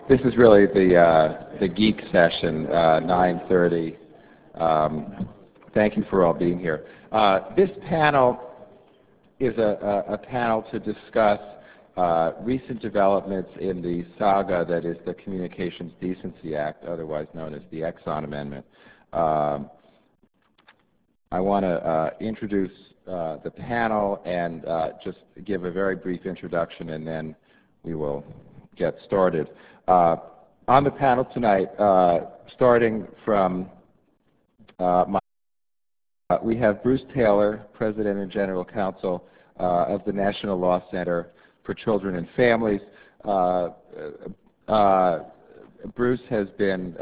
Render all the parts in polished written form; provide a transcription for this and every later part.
This is really the geek session, 9:30. Thank you for all being here. This panel is a panel to discuss recent developments in the saga that is the Communications Decency Act, otherwise known as the Exxon Amendment. I want to introduce the panel and just give a very brief introduction, and then we will get started. On the panel tonight, starting from we have Bruce Taylor, President and General Counsel of the National Law Center for Children and Families. Bruce has been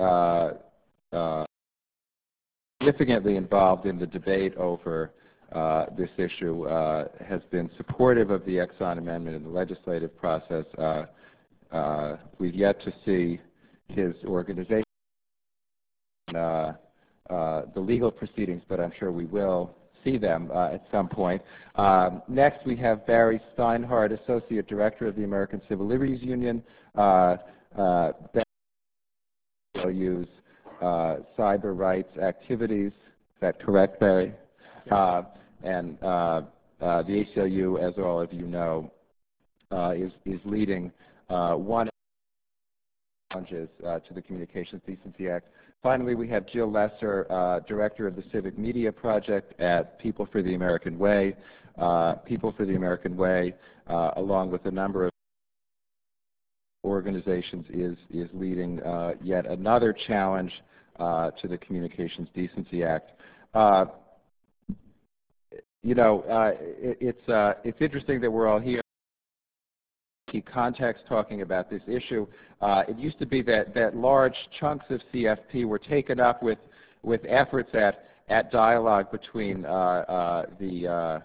significantly involved in the debate over this issue, has been supportive of the Exxon Amendment in the legislative process. We've yet to see his organization the legal proceedings, but I'm sure we will see them at some point. Next, we have Barry Steinhardt, Associate Director of the American Civil Liberties Union. Barry will use cyber rights activities. Is that correct, Barry? And the ACLU, as all of you know, is leading one of the challenges to the Communications Decency Act. Finally, we have Jill Lesser, Director of the Civic Media Project at People for the American Way. People for the American Way, along with a number of organizations, is leading yet another challenge to the Communications Decency Act. It's interesting that we're all here. Key context talking about this issue. It used to be that large chunks of CFP were taken up with efforts at dialogue between the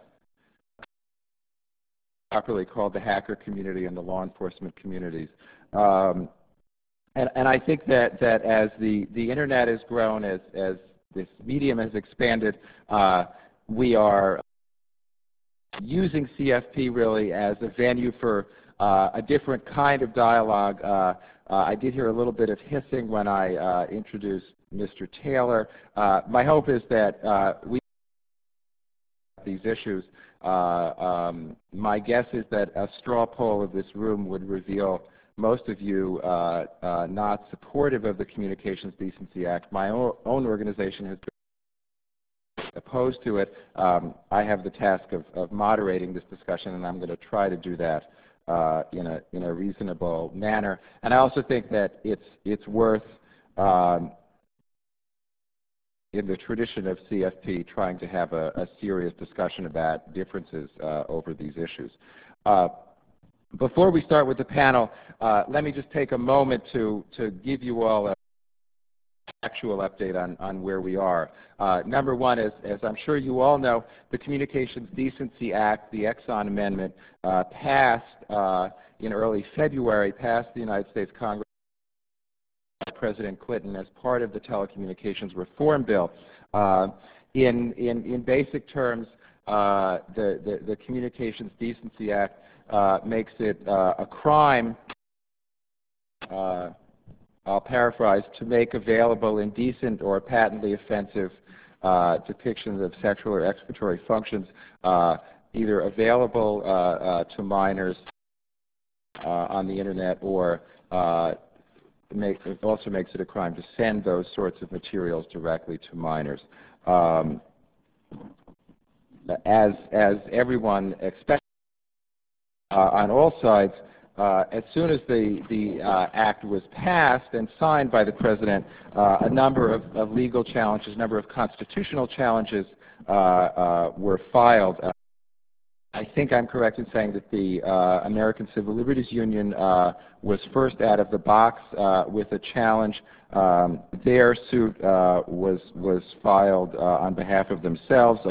properly called the hacker community and the law enforcement communities. And I think that as the internet has grown, as this medium has expanded, we are using CFP really as a venue for a different kind of dialogue. I did hear a little bit of hissing when I introduced Mr. Taylor. My hope is that we these issues. My guess is that a straw poll of this room would reveal most of you not supportive of the Communications Decency Act. My own organization has been opposed to it. I have the task of moderating this discussion, and I'm going to try to do that in a reasonable manner. And I also think that it's worth, in the tradition of CFP, trying to have a serious discussion about differences over these issues. Before we start with the panel, let me just take a moment to give you all an actual update on where we are. Number one, as I'm sure you all know, the Communications Decency Act, the Exxon Amendment, passed in early February, passed the United States Congress by President Clinton as part of the Telecommunications Reform Bill. In basic terms, the Communications Decency Act makes it a crime, I'll paraphrase, to make available indecent or patently offensive depictions of sexual or exploratory functions, either available to minors on the internet, or it also makes it a crime to send those sorts of materials directly to minors. As everyone expects on all sides, as soon as the act was passed and signed by the President, a number of legal challenges, a number of constitutional challenges were filed. I think I'm correct in saying that the American Civil Liberties Union was first out of the box with a challenge. Their suit was filed on behalf of themselves,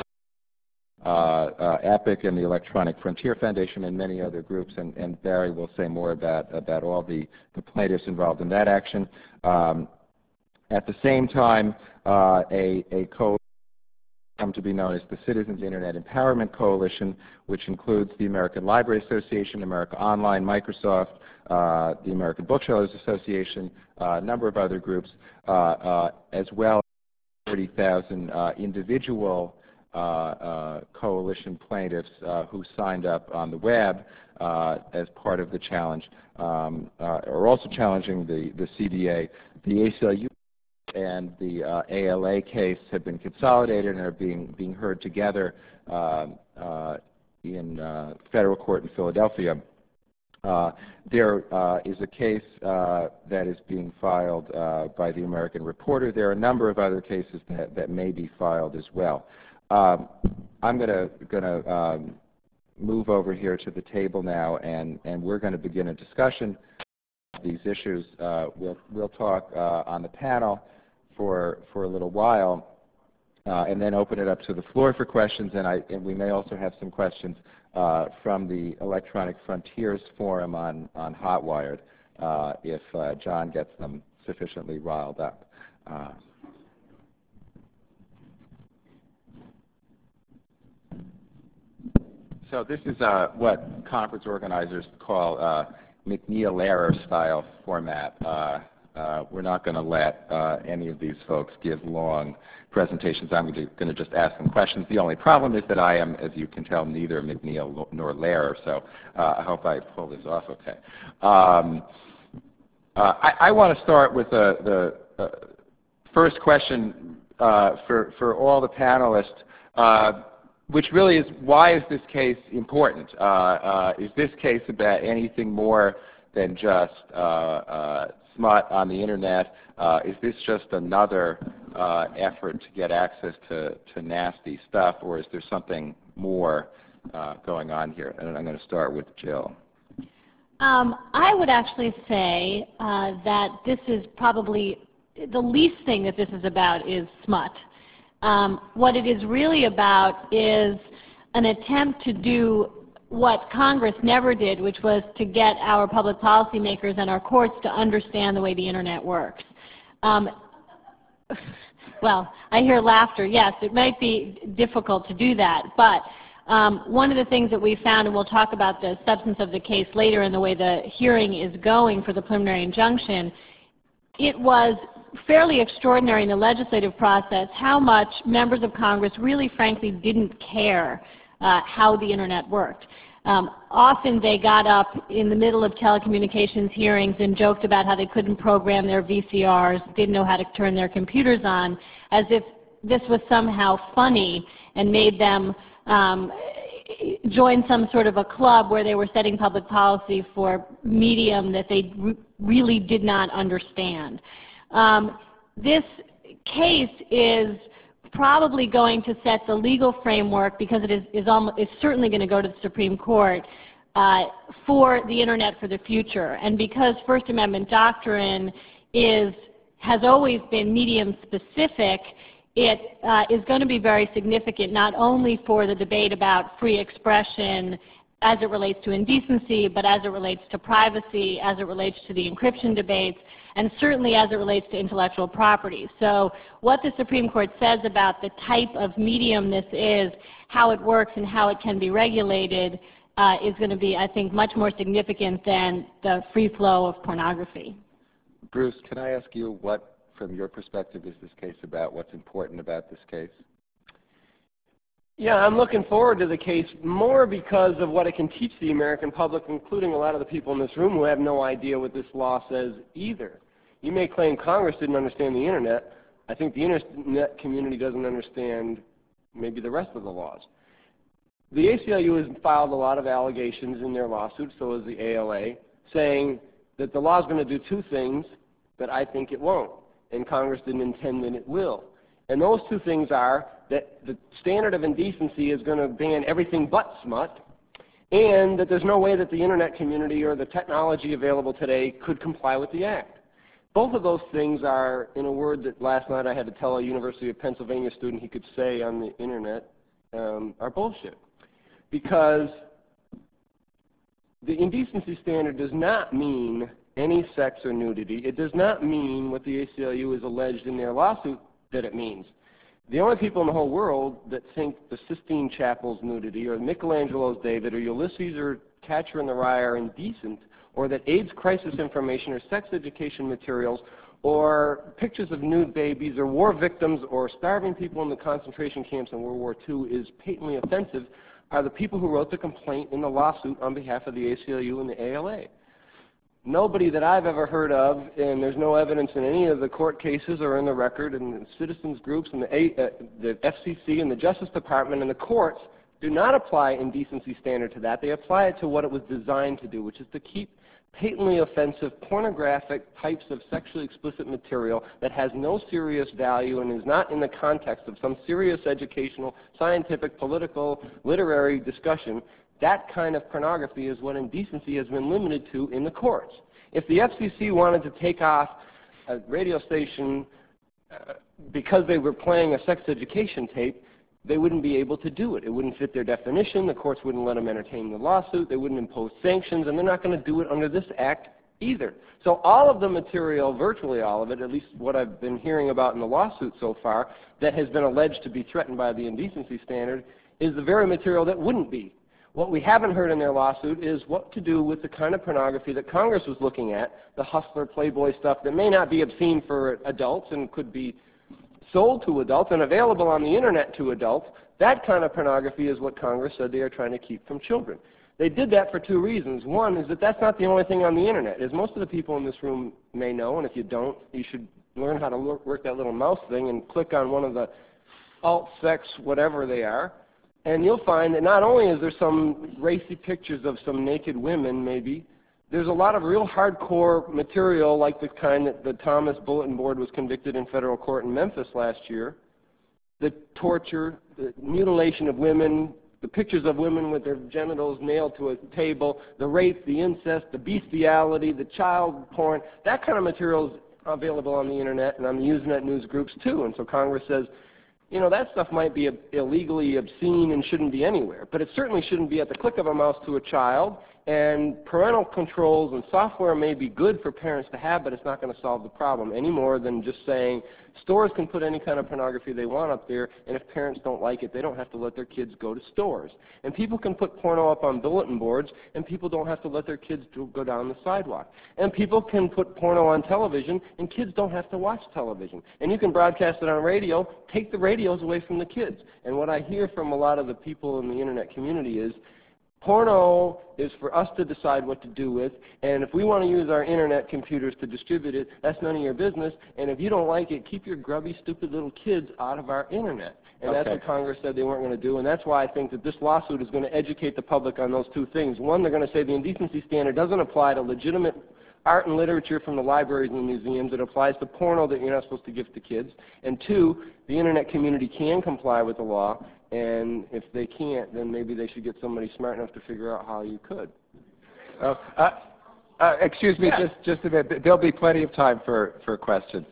EPIC and the Electronic Frontier Foundation and many other groups, and Barry will say more about all the plaintiffs involved in that action. At the same time, a coalition come to be known as the Citizens Internet Empowerment Coalition, which includes the American Library Association, America Online, Microsoft, the American Booksellers Association, a number of other groups, as well as 30,000 individual coalition plaintiffs who signed up on the web as part of the challenge, are also challenging the CDA. The ACLU and the ALA case have been consolidated and are being heard together in federal court in Philadelphia. There is a case that is being filed by the American Reporter. There are a number of other cases that may be filed as well. I'm going to move over here to the table now, and we're going to begin a discussion of these issues. We'll talk on the panel for a little while, and then open it up to the floor for questions. And we may also have some questions from the Electronic Frontiers Forum on Hotwired, if John gets them sufficiently riled up. So this is what conference organizers call McNeil-Lehrer style format. We're not going to let any of these folks give long presentations. I'm going to just ask them questions. The only problem is that I am, as you can tell, neither McNeil nor Lehrer, so I hope I pull this off okay. I want to start with the first question for all the panelists, which really is, why is this case important? Is this case about anything more than just smut on the internet? Is this just another effort to get access to nasty stuff, or is there something more going on here? And I'm going to start with Jill. I would actually say that this is probably the least thing that this is about is smut. What it is really about is an attempt to do what Congress never did, which was to get our public policymakers and our courts to understand the way the internet works. Well, I hear laughter. Yes, it might be difficult to do that, but one of the things that we found, and we'll talk about the substance of the case later and the way the hearing is going for the preliminary injunction, it was fairly extraordinary in the legislative process how much members of Congress really frankly didn't care how the internet worked. Often they got up in the middle of telecommunications hearings and joked about how they couldn't program their VCRs, didn't know how to turn their computers on, as if this was somehow funny and made them join some sort of a club where they were setting public policy for medium that they really did not understand. This case is probably going to set the legal framework, because it is certainly going to go to the Supreme Court, for the internet for the future. And because First Amendment doctrine has always been medium specific, it is going to be very significant not only for the debate about free expression as it relates to indecency, but as it relates to privacy, as it relates to the encryption debates, and certainly as it relates to intellectual property. So what the Supreme Court says about the type of medium this is, how it works and how it can be regulated, is going to be, I think, much more significant than the free flow of pornography. Bruce, can I ask you what, from your perspective, is this case about? What's important about this case? Yeah, I'm looking forward to the case more because of what it can teach the American public, including a lot of the people in this room who have no idea what this law says either. You may claim Congress didn't understand the internet. I think the internet community doesn't understand maybe the rest of the laws. The ACLU has filed a lot of allegations in their lawsuit, so has the ALA, saying that the law is going to do two things that I think it won't, and Congress didn't intend that it will. And those two things are that the standard of indecency is going to ban everything but smut, and that there's no way that the internet community or the technology available today could comply with the act. Both of those things are, in a word that last night I had to tell a University of Pennsylvania student he could say on the internet, are bullshit. Because the indecency standard does not mean any sex or nudity. It does not mean what the ACLU has alleged in their lawsuit that it means. The only people in the whole world that think the Sistine Chapel's nudity or Michelangelo's David or Ulysses or Catcher in the Rye are indecent, or that AIDS crisis information or sex education materials or pictures of nude babies or war victims or starving people in the concentration camps in World War II is patently offensive are the people who wrote the complaint in the lawsuit on behalf of the ACLU and the ALA. Nobody that I've ever heard of, and there's no evidence in any of the court cases or in the record, and the citizens groups and the FCC and the Justice Department and the courts do not apply indecency standard to that. They apply it to what it was designed to do, which is to keep patently offensive, pornographic types of sexually explicit material that has no serious value and is not in the context of some serious educational, scientific, political, literary discussion. That kind of pornography is what indecency has been limited to in the courts. If the FCC wanted to take off a radio station because they were playing a sex education tape, they wouldn't be able to do it. It wouldn't fit their definition. The courts wouldn't let them entertain the lawsuit. They wouldn't impose sanctions, and they're not going to do it under this act either. So all of the material, virtually all of it, at least what I've been hearing about in the lawsuit so far, that has been alleged to be threatened by the indecency standard is the very material that wouldn't be. What we haven't heard in their lawsuit is what to do with the kind of pornography that Congress was looking at, the hustler, Playboy stuff that may not be obscene for adults and could be sold to adults and available on the internet to adults. That kind of pornography is what Congress said they are trying to keep from children. They did that for two reasons. One is that that's not the only thing on the internet. As most of the people in this room may know, and if you don't, you should learn how to work that little mouse thing and click on one of the alt sex whatever they are. And you'll find that not only is there some racy pictures of some naked women, maybe, there's a lot of real hardcore material like the kind that the Thomas Bulletin Board was convicted in federal court in Memphis last year. The torture, the mutilation of women, the pictures of women with their genitals nailed to a table, the rape, the incest, the bestiality, the child porn, that kind of material is available on the internet and on the Usenet news groups too. And so Congress says, you know, that stuff might be illegally obscene and shouldn't be anywhere, but it certainly shouldn't be at the click of a mouse to a child, and parental controls and software may be good for parents to have, but it's not going to solve the problem any more than just saying stores can put any kind of pornography they want up there, and if parents don't like it, they don't have to let their kids go to stores. And people can put porno up on bulletin boards, and people don't have to let their kids go down the sidewalk. And people can put porno on television, and kids don't have to watch television. And you can broadcast it on radio, take the radios away from the kids. And what I hear from a lot of the people in the internet community is, porno is for us to decide what to do with, and if we want to use our internet computers to distribute it, that's none of your business, and if you don't like it, keep your grubby, stupid little kids out of our internet. And that's what Congress said they weren't going to do, and that's why I think that this lawsuit is going to educate the public on those two things. One, they're going to say the indecency standard doesn't apply to legitimate art and literature from the libraries and the museums. It applies to porno that you're not supposed to give to kids. And two, the internet community can comply with the law, and if they can't, then maybe they should get somebody smart enough to figure out how you could. Excuse me, just a minute. There'll be plenty of time for questions.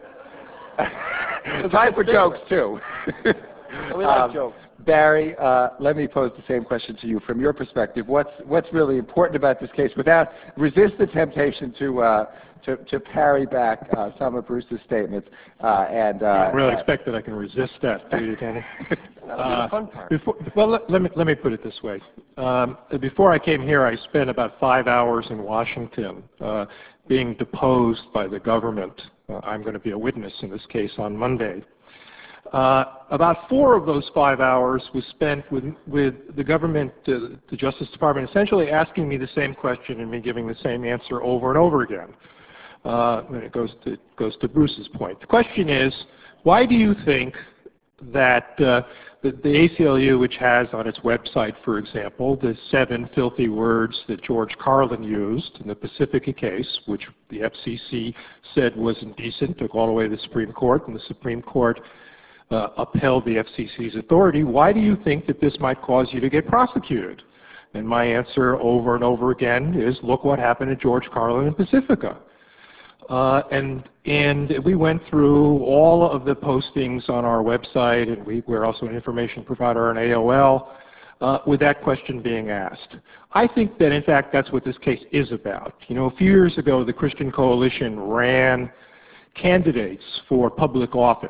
Time for jokes, too. We like jokes. Barry, let me pose the same question to you. From your perspective, what's really important about this case? Resist the temptation to parry back some of Bruce's statements. I don't really expect that I can resist that, do you, Danny? That'll be the fun part. Let me put it this way. Before I came here, I spent about 5 hours in Washington being deposed by the government. I'm going to be a witness in this case on Monday. About 4 of those 5 hours was spent with the government, the Justice Department, essentially asking me the same question and me giving the same answer over and over again. And it goes to Bruce's point. The question is, why do you think that the ACLU, which has on its website, for example, the 7 filthy words that George Carlin used in the Pacifica case, which the FCC said was indecent, took all the way to the Supreme Court, and the Supreme Court upheld the FCC's authority, why do you think that this might cause you to get prosecuted? And my answer over and over again is, look what happened to George Carlin and Pacifica. And we went through all of the postings on our website, and we're also an information provider on AOL, with that question being asked. I think that, in fact, that's what this case is about. You know, a few years ago, the Christian Coalition ran candidates for public office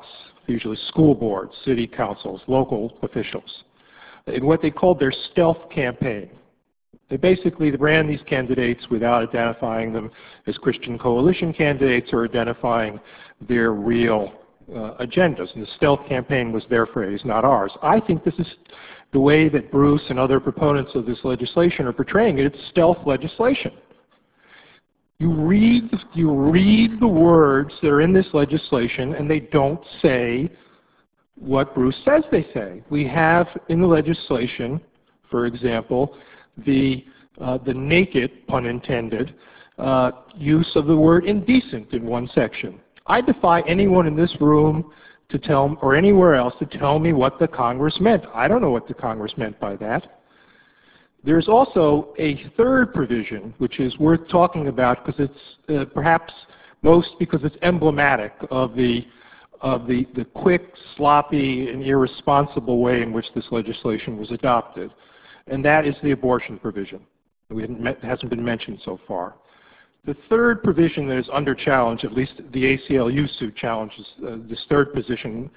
usually school boards, city councils, local officials, in what they called their stealth campaign. They basically ran these candidates without identifying them as Christian Coalition candidates or identifying their real agendas. And the stealth campaign was their phrase, not ours. I think this is the way that Bruce and other proponents of this legislation are portraying it. It's stealth legislation. You read the words that are in this legislation, and they don't say what Bruce says they say. We have in the legislation, for example, the naked, pun intended, use of the word indecent in one section. I defy anyone in this room to tell, or anywhere else, to tell me what the Congress meant. I don't know what the Congress meant by that. There's also a third provision, which is worth talking about because it's perhaps most because it's emblematic of the quick, sloppy, and irresponsible way in which this legislation was adopted. And that is the abortion provision. It hasn't been mentioned so far. The third provision that is under challenge, at least the ACLU suit challenges this third provision,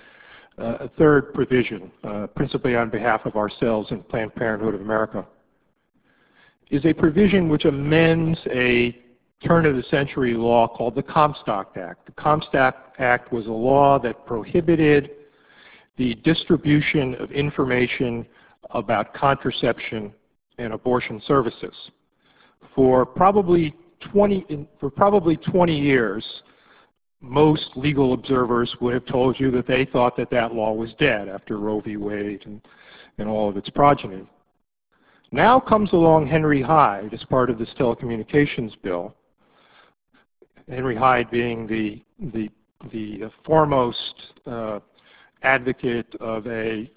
principally on behalf of ourselves and Planned Parenthood of America, is a provision which amends a turn-of-the-century law called the Comstock Act. The Comstock Act was a law that prohibited the distribution of information about contraception and abortion services. For probably 20 years, most legal observers would have told you that they thought that that law was dead after Roe v. Wade and all of its progeny. Now comes along Henry Hyde as part of this telecommunications bill. Henry Hyde being the foremost advocate of the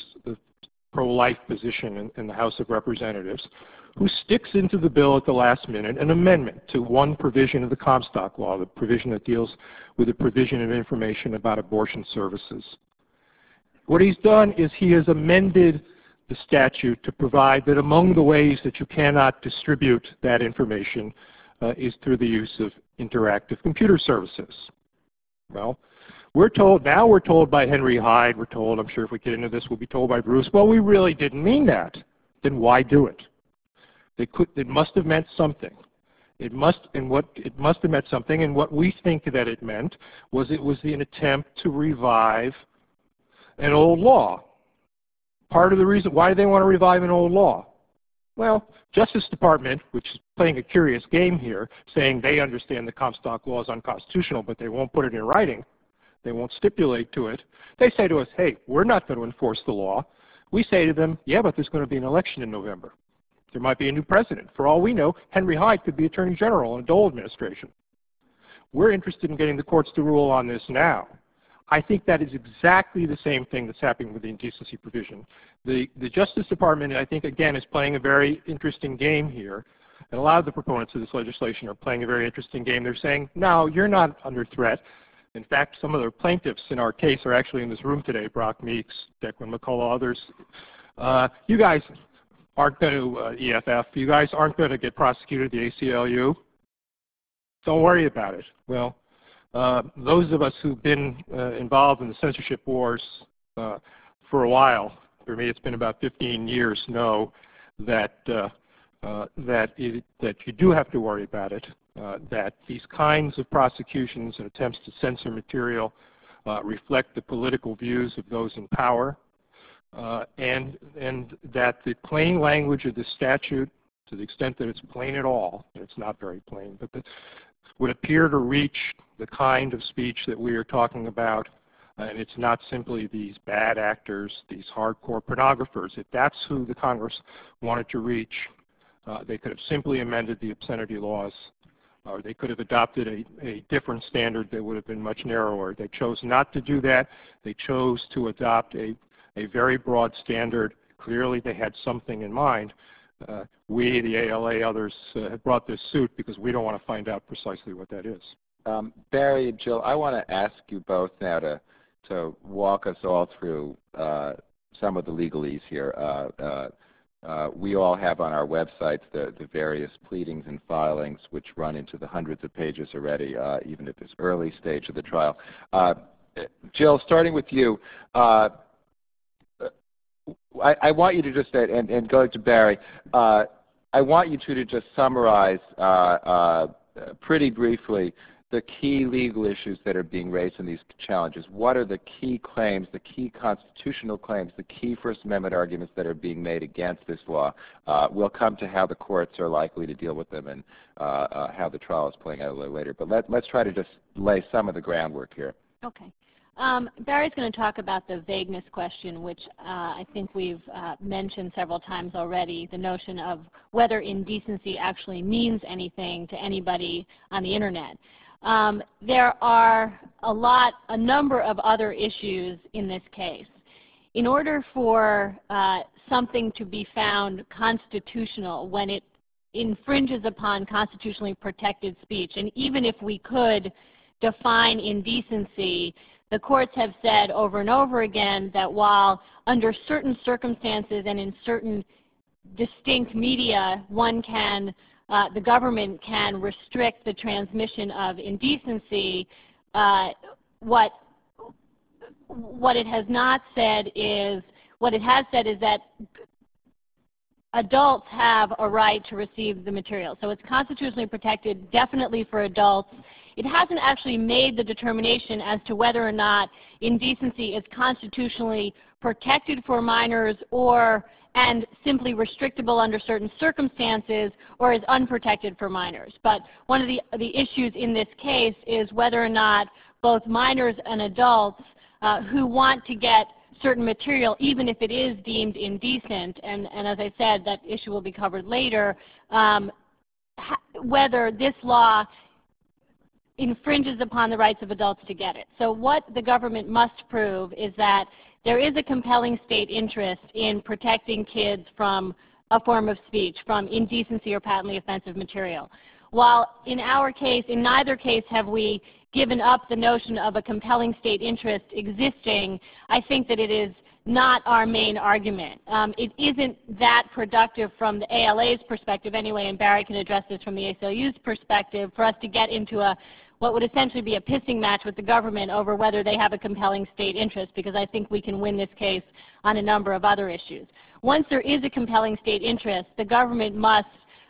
pro-life position in the House of Representatives, who sticks into the bill at the last minute an amendment to one provision of the Comstock Law, the provision that deals with the provision of information about abortion services. What he's done is he has amended the statute to provide that among the ways that you cannot distribute that information is through the use of interactive computer services. Well, we're told by Henry Hyde, we're told, I'm sure if we get into this, we'll be told by Bruce, well, we really didn't mean that. Then why do it? It must have meant something. It must have meant something, and what we think that it meant was it was an attempt to revive an old law. Part of the reason, why do they want to revive an old law? Well, Justice Department, which is playing a curious game here, saying they understand the Comstock Law is unconstitutional, but they won't put it in writing. They won't stipulate to it. They say to us, hey, we're not going to enforce the law. We say to them, yeah, but there's going to be an election in November. There might be a new president. For all we know, Henry Hyde could be Attorney General in a Dole administration. We're interested in getting the courts to rule on this now. I think that is exactly the same thing that's happening with the indecency provision. The Justice Department, I think, again, is playing a very interesting game here. And a lot of the proponents of this legislation are playing a very interesting game. They're saying, no, you're not under threat. In fact, some of the plaintiffs in our case are actually in this room today, Brock Meeks, Declan McCullough, others. You guys aren't going to EFF. You guys aren't going to get prosecuted at the ACLU. Don't worry about it. Well, those of us who've been involved in the censorship wars for a while, for me it's been about 15 years, know that that you do have to worry about it, that these kinds of prosecutions and attempts to censor material reflect the political views of those in power, and that the plain language of the statute, to the extent that it's plain at all, and it's not very plain, but would appear to reach the kind of speech that we are talking about, and it's not simply these bad actors, these hardcore pornographers. If that's who the Congress wanted to reach, they could have simply amended the obscenity laws, or they could have adopted a different standard that would have been much narrower. They chose not to do that. They chose to adopt a very broad standard. Clearly they had something in mind. We, the ALA, others have brought this suit because we don't want to find out precisely what that is. Barry and Jill, I want to ask you both now to walk us all through some of the legalese here. We all have on our websites the various pleadings and filings which run into the hundreds of pages already, even at this early stage of the trial. Jill, starting with you, I want you to just, and going to Barry, I want you two to just summarize pretty briefly the key legal issues that are being raised in these challenges. What are the key claims, the key constitutional claims, the key First Amendment arguments that are being made against this law? We'll come to how the courts are likely to deal with them and how the trial is playing out a little later. But let's try to just lay some of the groundwork here. Okay. Barry's going to talk about the vagueness question, which I think we've mentioned several times already, the notion of whether indecency actually means anything to anybody on the Internet. There are a number of other issues in this case. In order for something to be found constitutional when it infringes upon constitutionally protected speech, and even if we could define indecency, the courts have said over and over again that while under certain circumstances and in certain distinct media, the government can restrict the transmission of indecency, what it has said is that adults have a right to receive the material. So it's constitutionally protected, definitely for adults. It hasn't actually made the determination as to whether or not indecency is constitutionally protected for minors and simply restrictable under certain circumstances, or is unprotected for minors. But one of the issues in this case is whether or not both minors and adults who want to get certain material, even if it is deemed indecent, and as I said, that issue will be covered later, whether this law infringes upon the rights of adults to get it. So what the government must prove is that there is a compelling state interest in protecting kids from a form of speech, from indecency or patently offensive material. While in our case, in neither case have we given up the notion of a compelling state interest existing, I think that it is not our main argument. It isn't that productive from the ALA's perspective anyway, and Barry can address this from the ACLU's perspective, for us to get into what would essentially be a pissing match with the government over whether they have a compelling state interest, because I think we can win this case on a number of other issues. Once there is a compelling state interest, the government must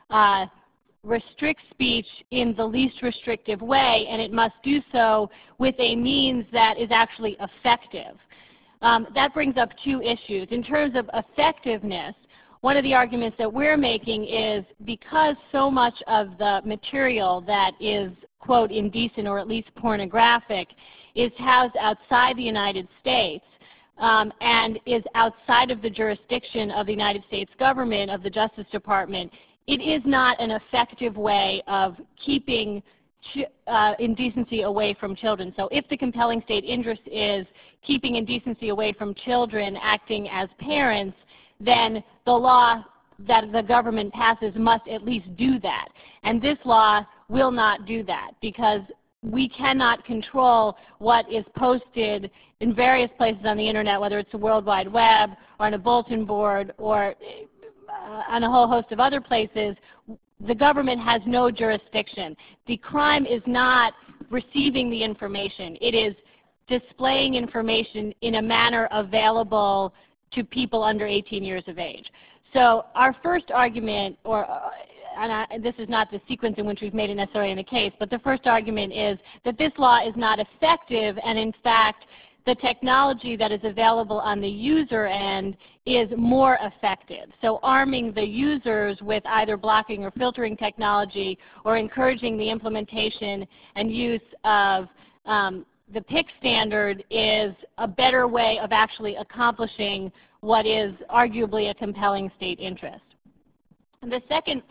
restrict speech in the least restrictive way, and it must do so with a means that is actually effective. That brings up two issues. In terms of effectiveness, one of the arguments that we're making is because so much of the material that is, quote, indecent or at least pornographic is housed outside the United States and is outside of the jurisdiction of the United States government, of the Justice Department, it is not an effective way of keeping indecency away from children. So if the compelling state interest is keeping indecency away from children acting as parents, then the law that the government passes must at least do that. And this law will not do that, because we cannot control what is posted in various places on the Internet, whether it's the World Wide Web or on a bulletin board or on a whole host of other places. The government has no jurisdiction. The crime is not receiving the information. It is displaying information in a manner available to people under 18 years of age. So our first argument, this is not the sequence in which we've made it necessarily in the case, but the first argument is that this law is not effective, and in fact, the technology that is available on the user end is more effective. So arming the users with either blocking or filtering technology, or encouraging the implementation and use of the PIC standard, is a better way of actually accomplishing what is arguably a compelling state interest. And the second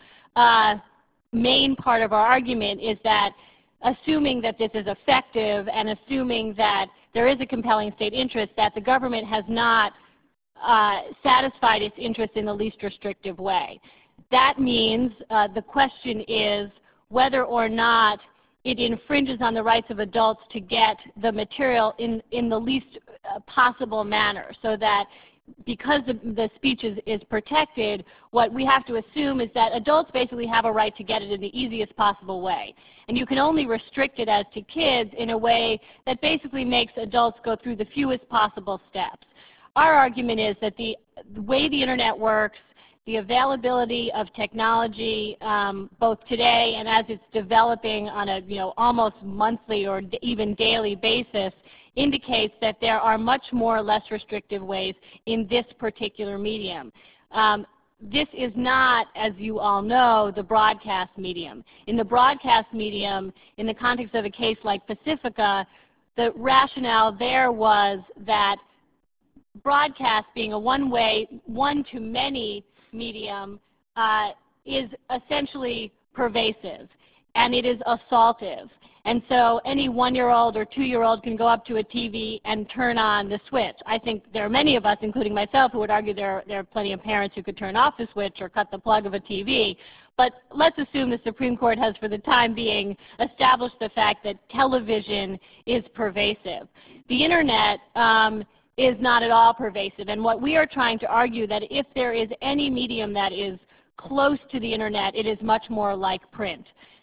main part of our argument is that, assuming that this is effective and assuming that there is a compelling state interest, that the government has not satisfied its interest in the least restrictive way. That means the question is whether or not it infringes on the rights of adults to get the material in the least possible manner, so that because the speech is protected, what we have to assume is that adults basically have a right to get it in the easiest possible way. And you can only restrict it as to kids in a way that basically makes adults go through the fewest possible steps. Our argument is that the way the internet works, the availability of technology, both today and as it's developing on a almost monthly or even daily basis, indicates that there are much more less restrictive ways in this particular medium. This is not, as you all know, the broadcast medium. In the broadcast medium, in the context of a case like Pacifica, the rationale there was that broadcast being a one-way, one-to-many medium is essentially pervasive, and it is assaultive. And so any one-year-old or two-year-old can go up to a TV and turn on the switch. I think there are many of us, including myself, who would argue there are plenty of parents who could turn off the switch or cut the plug of a TV. But let's assume the Supreme Court has, for the time being, established the fact that television is pervasive. The internet is not at all pervasive. And what we are trying to argue that if there is any medium that is close to the internet, it is much more like print.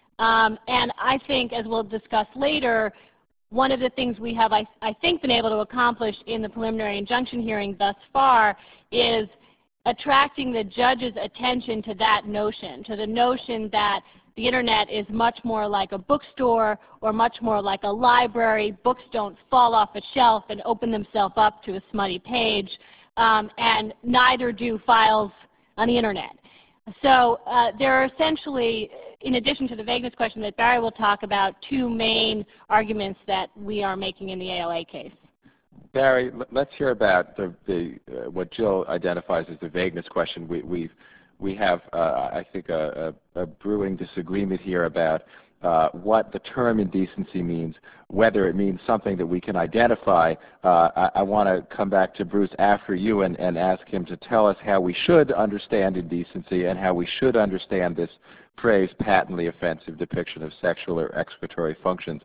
And I think, as we'll discuss later, one of the things we have, I think, been able to accomplish in the preliminary injunction hearing thus far is attracting the judge's attention to that notion, to the notion that the internet is much more like a bookstore or much more like a library. Books don't fall off a shelf and open themselves up to a smutty page, and neither do files on the internet. So there are essentially, in addition to the vagueness question that Barry will talk about, two main arguments that we are making in the ALA case. Barry, let's hear about what Jill identifies as the vagueness question. We have, I think, a brewing disagreement here about what the term indecency means, whether it means something that we can identify. I want to come back to Bruce after you and ask him to tell us how we should understand indecency and how we should understand this phrase, patently offensive depiction of sexual or excretory functions.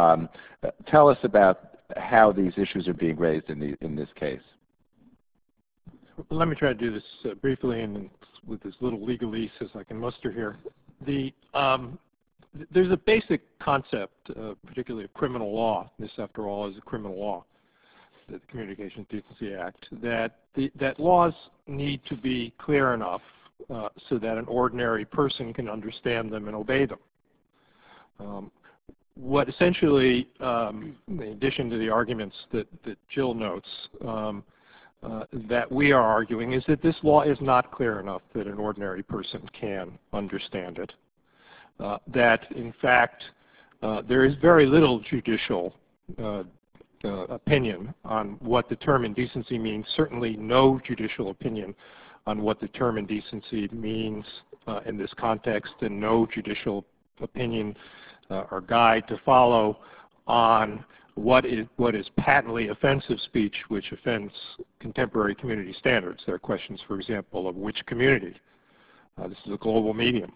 Tell us about how these issues are being raised in this case. Let me try to do this briefly and with as little legalese as I can muster here. There's a basic concept, particularly of criminal law. This, after all, is a criminal law, the Communications Decency Act, that laws need to be clear enough so that an ordinary person can understand them and obey them. What essentially, in addition to the arguments that Jill notes, that we are arguing is that this law is not clear enough that an ordinary person can understand it. That, in fact, there is very little judicial opinion on what the term indecency means, certainly no judicial opinion on what the term indecency means in this context, and no judicial opinion or guide to follow on what is patently offensive speech which offends contemporary community standards. There are questions, for example, of which community. This is a global medium.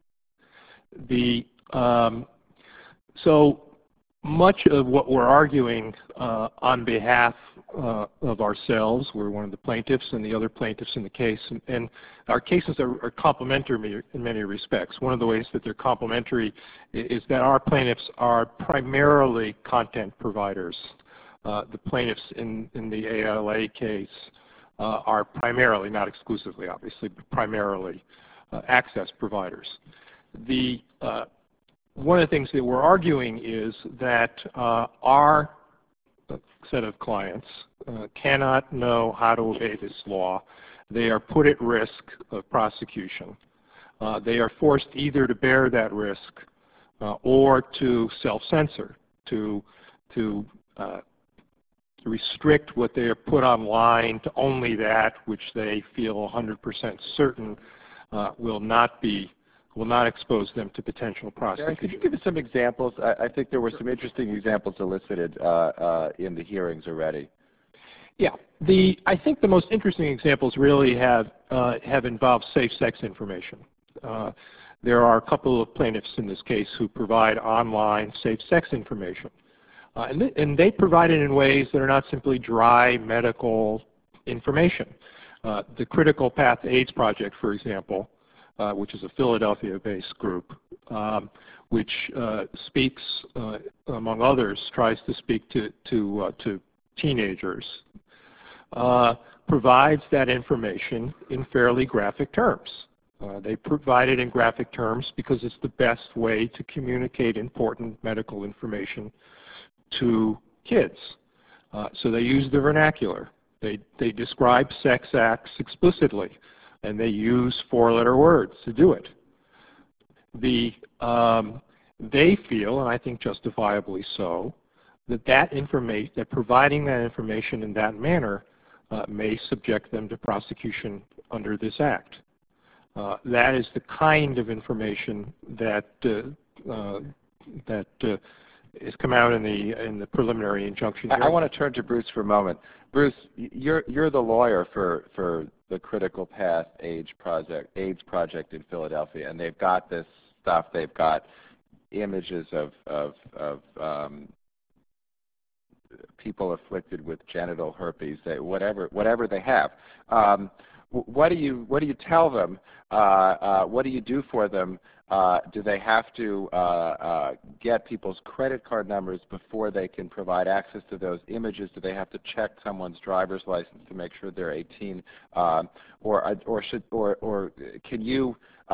So much of what we're arguing on behalf of ourselves, we're one of the plaintiffs and the other plaintiffs in the case, and our cases are complementary in many respects. One of the ways that they're complementary is that our plaintiffs are primarily content providers. The plaintiffs in the ALA case are primarily, not exclusively obviously, but primarily access providers. One of the things that we're arguing is that our set of clients cannot know how to obey this law. They are put at risk of prosecution. They are forced either to bear that risk or to self-censor, to restrict what they are put online to only that which they feel 100% certain will not expose them to to prosecution. Barry, could you give us some examples? I think there were some interesting examples elicited in the hearings already. Yeah, I think the most interesting examples really have involved safe sex information. There are a couple of plaintiffs in this case who provide online safe sex information. And they provide it in ways that are not simply dry medical information. The Critical Path AIDS Project, for example, which is a Philadelphia-based group, which speaks, among others, tries to speak to teenagers, provides that information in fairly graphic terms. They provide it in graphic terms because it's the best way to communicate important medical information to kids. So they use the vernacular. They describe sex acts explicitly, and they use four-letter words to do it. They feel, and I think justifiably so, that providing that information in that manner may subject them to prosecution under this act. That is the kind of information that has come out in the preliminary injunction hearing. I want to turn to Bruce for a moment. Bruce, you're the lawyer for the Critical Path AIDS Project in Philadelphia, and they've got this stuff. They've got images of people afflicted with genital herpes, whatever they have. What do you tell them? What do you do for them? Do they have to get people's credit card numbers before they can provide access to those images? Do they have to check someone's driver's license to make sure they're 18? Or can you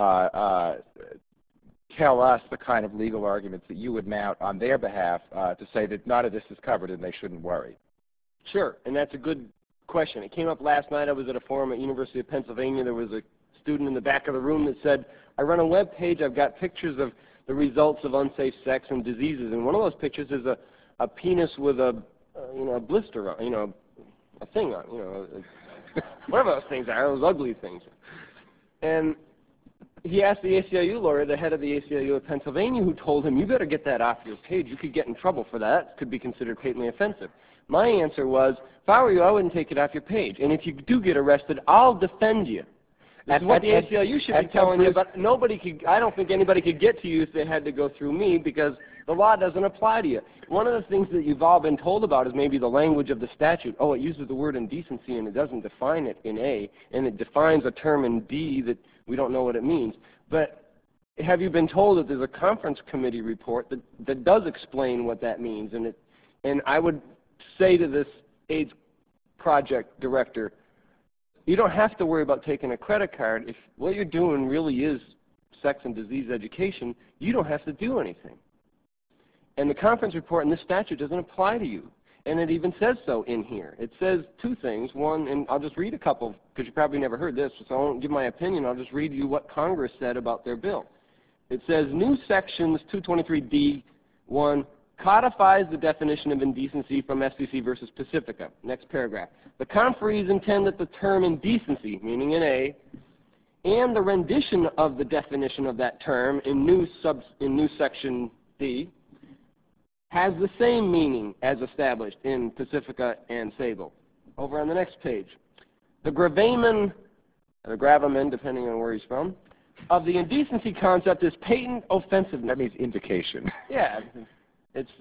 tell us the kind of legal arguments that you would mount on their behalf to say that none of this is covered and they shouldn't worry? Sure, and that's a good question. It came up last night. I was at a forum at University of Pennsylvania. There was a student in the back of the room that said, I run a web page. I've got pictures of the results of unsafe sex and diseases, and one of those pictures is a penis with a blister on, a thing on, whatever those things are, those ugly things. And he asked the ACLU lawyer, the head of the ACLU of Pennsylvania, who told him, you better get that off your page. You could get in trouble for that. It could be considered patently offensive. My answer was, if I were you, I wouldn't take it off your page. And if you do get arrested, I'll defend you. This is what the ACLU should be telling you, but I don't think anybody could get to you if they had to go through me, because the law doesn't apply to you. One of the things that you've all been told about is maybe the language of the statute. Oh, it uses the word indecency and it doesn't define it in A, and it defines a term in D that we don't know what it means. But have you been told that there's a conference committee report that does explain what that means? And I would say to this AIDS project director, you don't have to worry about taking a credit card. If what you're doing really is sex and disease education, you don't have to do anything. And the conference report in this statute doesn't apply to you. And it even says so in here. It says two things. One, and I'll just read a couple, because you probably never heard this, so I won't give my opinion. I'll just read you what Congress said about their bill. It says, new sections 223D1 codifies the definition of indecency from FCC versus Pacifica. Next paragraph. The conferees intend that the term indecency, meaning in A, and the rendition of the definition of that term in new section D has the same meaning as established in Pacifica and Sable. Over on the next page. The gravamen, or gravamen, depending on where he's from, of the indecency concept is patent offensiveness. That means invocation. Yeah. It's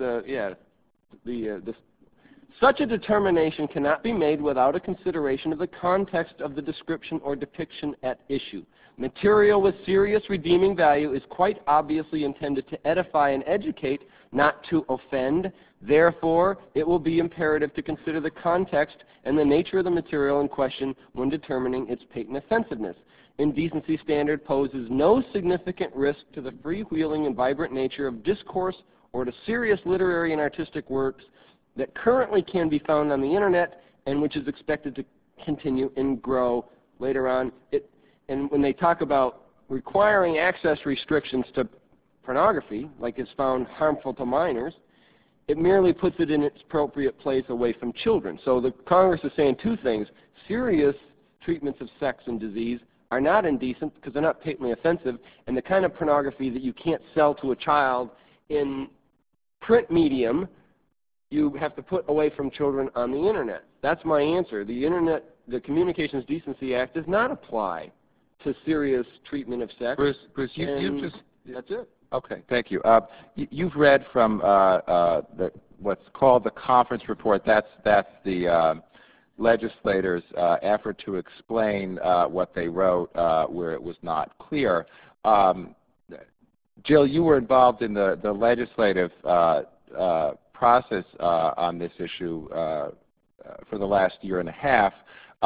such a determination cannot be made without a consideration of the context of the description or depiction at issue. Material with serious redeeming value is quite obviously intended to edify and educate, not to offend. Therefore, it will be imperative to consider the context and the nature of the material in question when determining its patent offensiveness. Indecency standard poses no significant risk to the freewheeling and vibrant nature of discourse or to serious literary and artistic works that currently can be found on the internet and which is expected to continue and grow later on. And when they talk about requiring access restrictions to pornography, like it's found harmful to minors, it merely puts it in its appropriate place away from children. So the Congress is saying two things. Serious treatments of sex and disease are not indecent because they're not patently offensive, and the kind of pornography that you can't sell to a child in print medium, you have to put away from children on the internet. That's my answer. The internet, the Communications Decency Act does not apply to serious treatment of sex. Bruce, you just... That's it. Okay, thank you. You've read from what's called the conference report. That's the legislators' effort to explain what they wrote where it was not clear. Jill, you were involved in the legislative process on this issue for the last year and a half.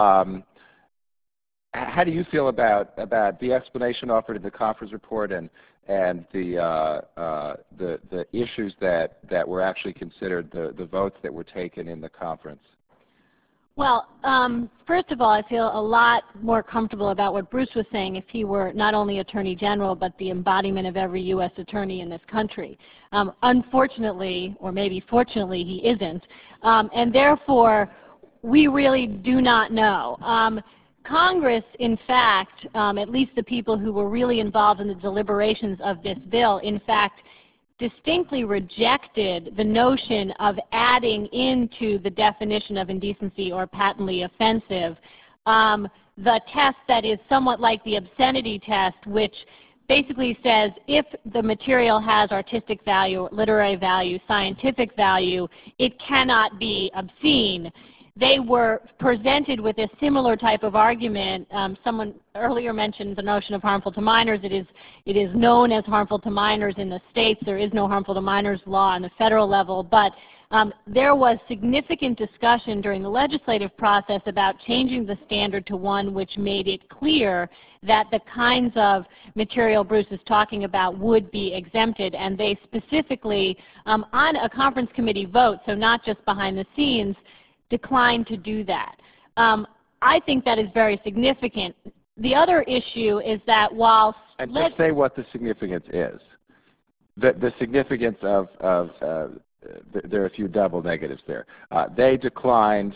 How do you feel about the explanation offered in the conference report and the issues that were actually considered, the votes that were taken in the conference? Well, first of all, I feel a lot more comfortable about what Bruce was saying if he were not only Attorney General, but the embodiment of every U.S. attorney in this country. Unfortunately, or maybe fortunately, he isn't, and therefore, we really do not know. Congress, in fact, at least the people who were really involved in the deliberations of this bill, in fact, distinctly rejected the notion of adding into the definition of indecency or patently offensive the test that is somewhat like the obscenity test, which basically says if the material has artistic value, literary value, scientific value, it cannot be obscene. They were presented with a similar type of argument. Someone earlier mentioned the notion of harmful to minors. It is known as harmful to minors in the states. There is no harmful to minors law on the federal level, but there was significant discussion during the legislative process about changing the standard to one which made it clear that the kinds of material Bruce is talking about would be exempted, and they specifically, on a conference committee vote, so not just behind the scenes, declined to do that. I think that is very significant. The other issue is that while... And just say what the significance is. The significance of there are a few double negatives there. They declined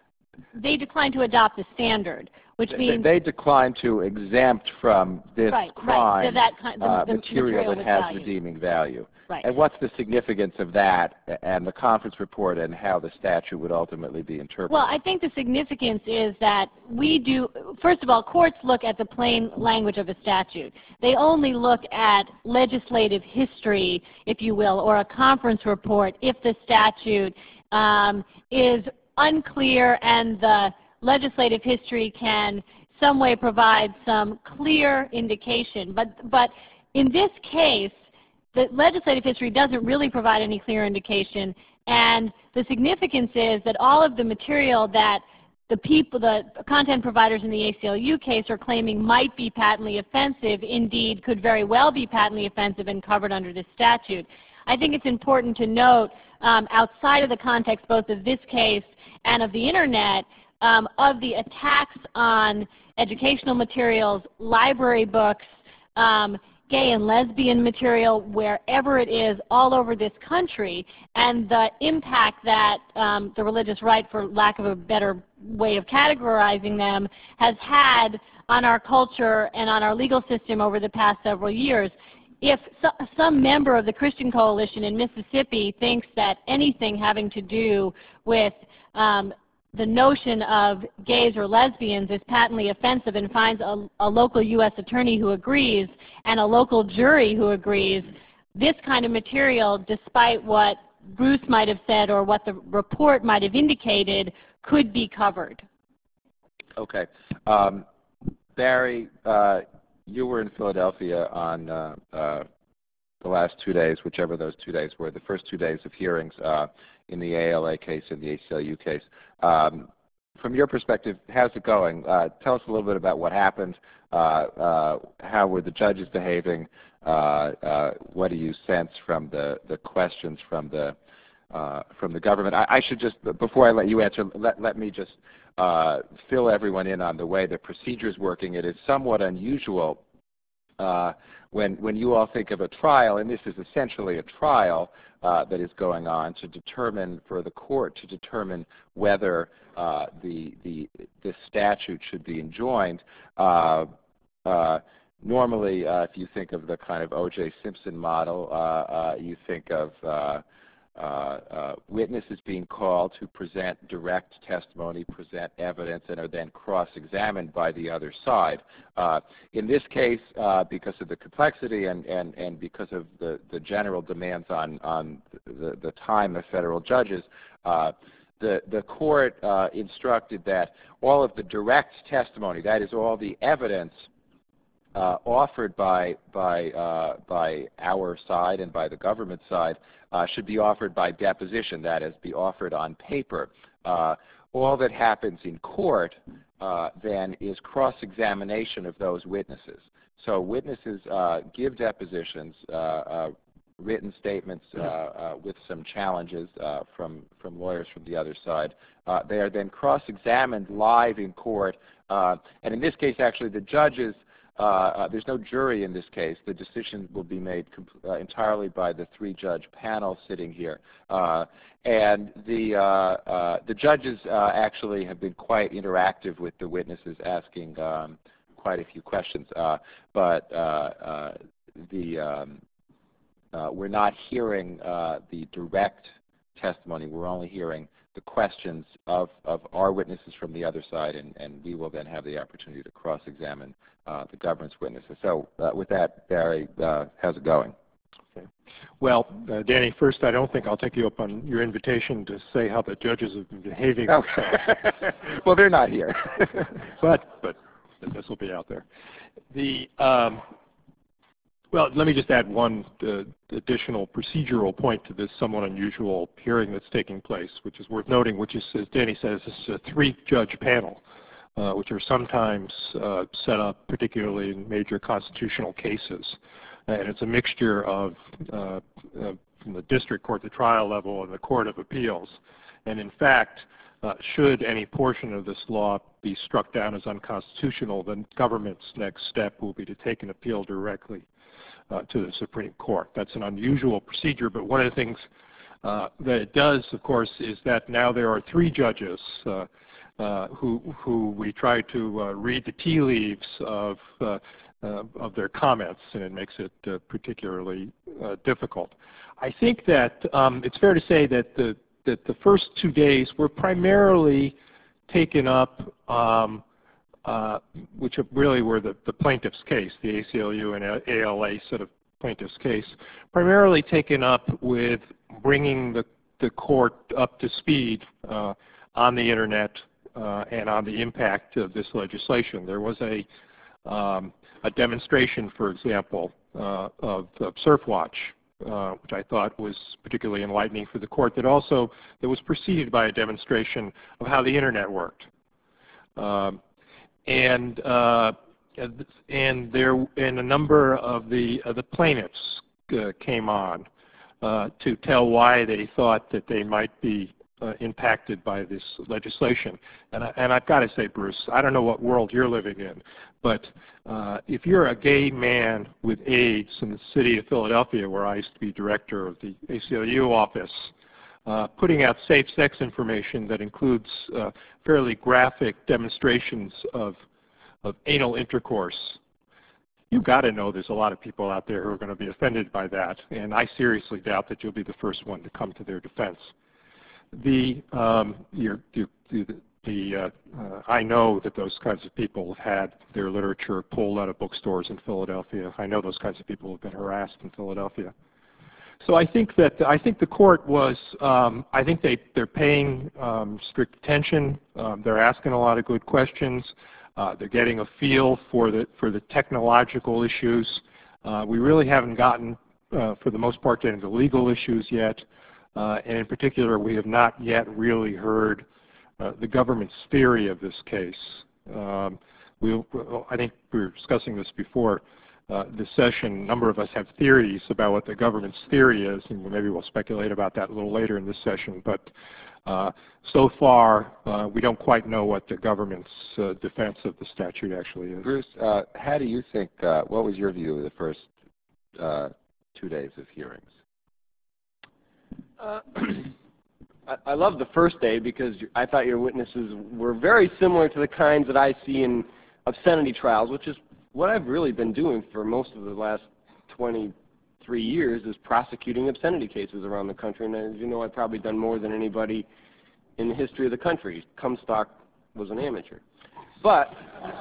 to adopt the standard, which means... They declined to exempt from this crime material that has redeeming value. Right. And what's the significance of that and the conference report and how the statute would ultimately be interpreted? Well, I think the significance is that we do, first of all, courts look at the plain language of a statute. They only look at legislative history, if you will, or a conference report if the statute is unclear and the legislative history can some way provide some clear indication. But in this case, the legislative history doesn't really provide any clear indication, and the significance is that all of the material that the content providers in the ACLU case are claiming might be patently offensive, indeed could very well be patently offensive and covered under this statute. I think it's important to note, outside of the context both of this case and of the Internet, of the attacks on educational materials, library books, gay and lesbian material, wherever it is, all over this country, and the impact that the religious right, for lack of a better way of categorizing them, has had on our culture and on our legal system over the past several years. If some member of the Christian Coalition in Mississippi thinks that anything having to do with the notion of gays or lesbians is patently offensive and finds a local U.S. attorney who agrees and a local jury who agrees, this kind of material, despite what Bruce might have said or what the report might have indicated, could be covered. Okay. Barry, you were in Philadelphia on the last 2 days, whichever those 2 days were, the first 2 days of hearings in the ALA case and the ACLU case. From your perspective, how's it going? Tell us a little bit about what happened. How were the judges behaving? What do you sense from the questions from the government? I should just, before I let you answer, let me just fill everyone in on the way the procedure is working. It is somewhat unusual when you all think of a trial, and this is essentially a trial that is going on to determine, for the court to determine whether the statute should be enjoined. Normally, if you think of the kind of O.J. Simpson model, you think of witnesses being called to present direct testimony, present evidence, and are then cross-examined by the other side. In this case, because of the complexity and because of the general demands on the time of federal judges, the court instructed that all of the direct testimony, that is all the evidence offered by our side and by the government side, should be offered by deposition, that is, be offered on paper. All that happens in court then is cross-examination of those witnesses. So witnesses give depositions, written statements with some challenges from lawyers from the other side. They are then cross-examined live in court, and in this case, actually, the judges, there's no jury in this case. The decision will be made entirely by the three-judge panel sitting here. And the judges actually have been quite interactive with the witnesses, asking quite a few questions. We're not hearing the direct testimony. We're only hearing the questions of our witnesses from the other side, and we will then have the opportunity to cross-examine the government's witnesses. So with that, Barry, how's it going? Okay. Well, Danny, first, I don't think I'll take you up on your invitation to say how the judges have been behaving themselves. Well, they're not here. but this will be out there. Well, let me just add one additional procedural point to this somewhat unusual hearing that's taking place, which is worth noting, which is, as Danny says, this is a three-judge panel, which are sometimes set up, particularly in major constitutional cases. And it's a mixture of from the district court, the trial level, and the Court of Appeals. And in fact, should any portion of this law be struck down as unconstitutional, then government's next step will be to take an appeal directly to the Supreme Court. That's an unusual procedure, but one of the things that it does, of course, is that now there are three judges who we try to read the tea leaves of their comments, and it makes it particularly difficult. I think that it's fair to say that the first 2 days were primarily taken up, which really were the plaintiff's case, the ACLU and ALA set of plaintiff's case, primarily taken up with bringing the court up to speed on the internet and on the impact of this legislation. There was a demonstration, for example, of Surfwatch, which I thought was particularly enlightening for the court, that was preceded by a demonstration of how the internet worked. And a number of the plaintiffs came on to tell why they thought that they might be impacted by this legislation. And I've got to say, Bruce, I don't know what world you're living in, but if you're a gay man with AIDS in the city of Philadelphia, where I used to be director of the ACLU office, putting out safe sex information that includes fairly graphic demonstrations of anal intercourse, you've got to know there's a lot of people out there who are going to be offended by that, and I seriously doubt that you'll be the first one to come to their defense. I know that those kinds of people have had their literature pulled out of bookstores in Philadelphia. I know those kinds of people have been harassed in Philadelphia. So I think the court was, I think they're paying strict attention. They're asking a lot of good questions. They're getting a feel for the technological issues. We really haven't gotten, for the most part, into legal issues yet. And in particular, we have not yet really heard the government's theory of this case. I think we were discussing this before this session. A number of us have theories about what the government's theory is, and maybe we'll speculate about that a little later in this session. But so far, we don't quite know what the government's defense of the statute actually is. Bruce, how do you think, what was your view of the first 2 days of hearings? I love the first day because I thought your witnesses were very similar to the kinds that I see in obscenity trials, which is what I've really been doing for most of the last 23 years, is prosecuting obscenity cases around the country. And as you know, I've probably done more than anybody in the history of the country. Comstock was an amateur. But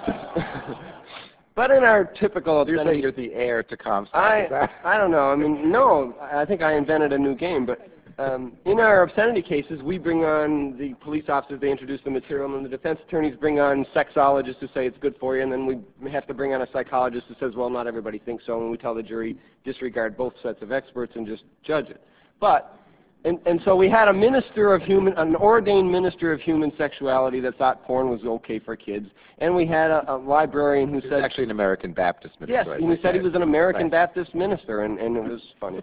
but in our typical obscenity... You're saying you're the heir to Comstock. I don't know. I mean, no, I think I invented a new game, but In our obscenity cases, we bring on the police officers, they introduce the material, and then the defense attorneys bring on sexologists who say it's good for you, and then we have to bring on a psychologist who says, well, not everybody thinks so, and we tell the jury, disregard both sets of experts and just judge it. But, and so we had a minister of an ordained minister of human sexuality that thought porn was okay for kids, and we had a librarian who said... actually an American Baptist minister. Yes, and he said he was an American Baptist minister, and it was funny.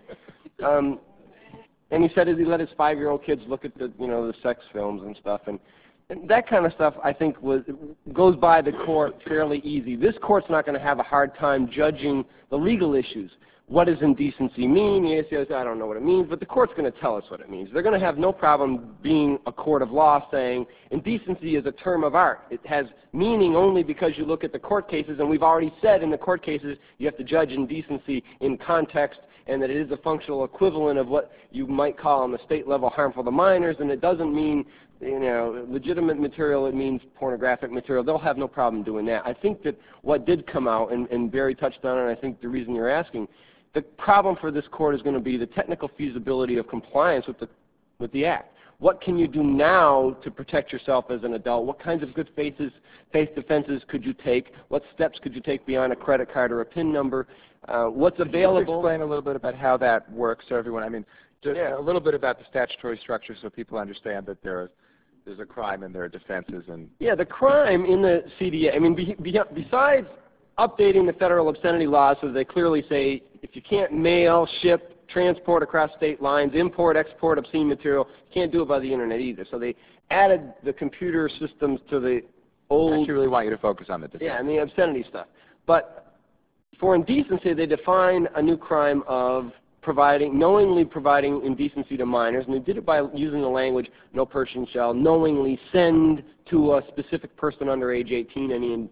And he said he let his 5-year-old kids look at the, the sex films and stuff, and that kind of stuff, I think, goes by the court fairly easy. This court's not going to have a hard time judging the legal issues. What does indecency mean? The ACLU says, I don't know what it means, but the court's going to tell us what it means. They're going to have no problem being a court of law saying indecency is a term of art. It has meaning only because you look at the court cases, and we've already said in the court cases you have to judge indecency in context, and that it is a functional equivalent of what you might call on the state level harmful to minors, and it doesn't mean legitimate material, it means pornographic material. They'll have no problem doing that. I think that what did come out, and Barry touched on it, and I think the reason you're asking, the problem for this court is going to be the technical feasibility of compliance with the act. What can you do now to protect yourself as an adult? What kinds of good faith defenses could you take? What steps could you take beyond a credit card or a PIN number? What's available? Can you explain a little bit about how that works to everyone? I mean, a little bit about the statutory structure so people understand that there's a crime and there are defenses. And yeah, the crime in the CDA, I mean, besides updating the federal obscenity laws so they clearly say if you can't mail, ship, transport across state lines, import, export obscene material, you can't do it by the internet either. So they added the computer systems to the old... I actually really want you to focus on the defense. Yeah, and the obscenity stuff. But for indecency, they define a new crime of knowingly providing indecency to minors, and they did it by using the language, no person shall knowingly send to a specific person under age 18 any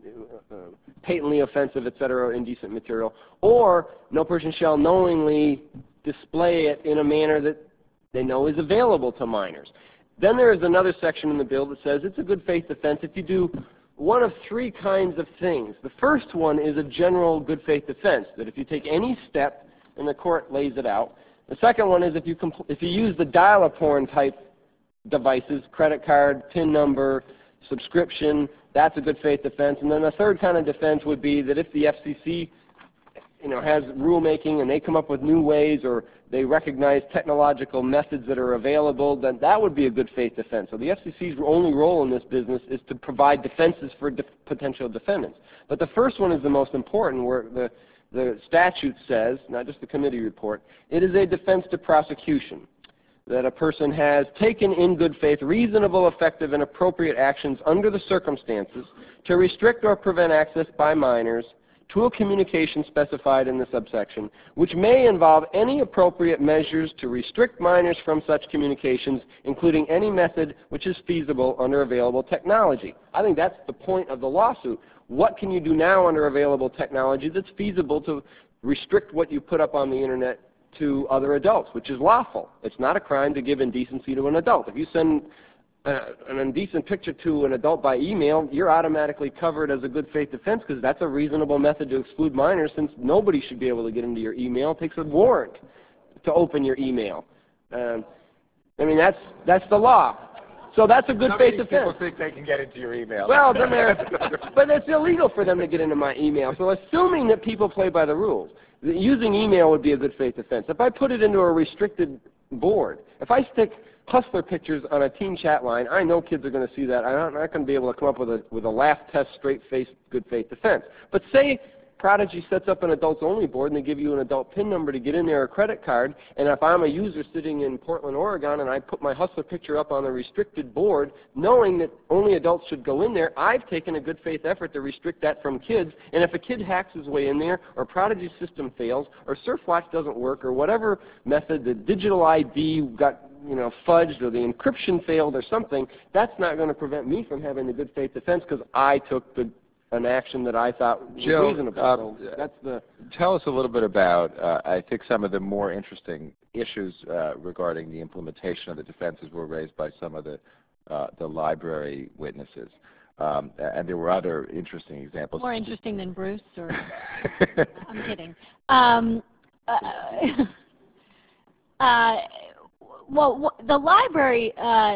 patently offensive, etc., indecent material, or no person shall knowingly display it in a manner that they know is available to minors. Then there is another section in the bill that says it's a good faith defense if you do one of 3 kinds of things. The first one is a general good faith defense, that if you take any step, and the court lays it out. The second one is if you use the dial-a-porn type devices, credit card, PIN number, subscription, that's a good faith defense. And then the third kind of defense would be that if the FCC has rulemaking and they come up with new ways or they recognize technological methods that are available, then that would be a good faith defense. So the FCC's only role in this business is to provide defenses for potential defendants. But the first one is the most important, where the statute says, not just the committee report, it is a defense to prosecution, that a person has taken in good faith reasonable, effective, and appropriate actions under the circumstances to restrict or prevent access by minors to a communication specified in the subsection, which may involve any appropriate measures to restrict minors from such communications, including any method which is feasible under available technology. I think that's the point of the lawsuit. What can you do now under available technology that's feasible to restrict what you put up on the internet to other adults, which is lawful? It's not a crime to give indecency to an adult. If you send an indecent picture to an adult by email, you're automatically covered as a good faith defense because that's a reasonable method to exclude minors, since nobody should be able to get into your email. It takes a warrant to open your email. I mean, that's the law. So that's a good faith defense. People think they can get into your email. Well, then but it's illegal for them to get into my email. So assuming that people play by the rules, using email would be a good faith defense. If I put it into a restricted board, if I stick hustler pictures on a teen chat line, I know kids are going to see that. I'm not going to be able to come up with a laugh test, straight-faced, good faith defense. But say Prodigy sets up an adults-only board and they give you an adult PIN number to get in there, a credit card, and if I'm a user sitting in Portland, Oregon, and I put my hustler picture up on the restricted board, knowing that only adults should go in there, I've taken a good faith effort to restrict that from kids, and if a kid hacks his way in there, or Prodigy's system fails, or SurfWatch doesn't work, or whatever method, the digital ID got fudged, or the encryption failed or something, that's not going to prevent me from having a good faith defense because I took an action that I thought was reasonable. So that's tell us a little bit about, I think some of the more interesting issues regarding the implementation of the defenses were raised by some of the library witnesses. And there were other interesting examples. More interesting than Bruce, or I'm kidding. Well, the library,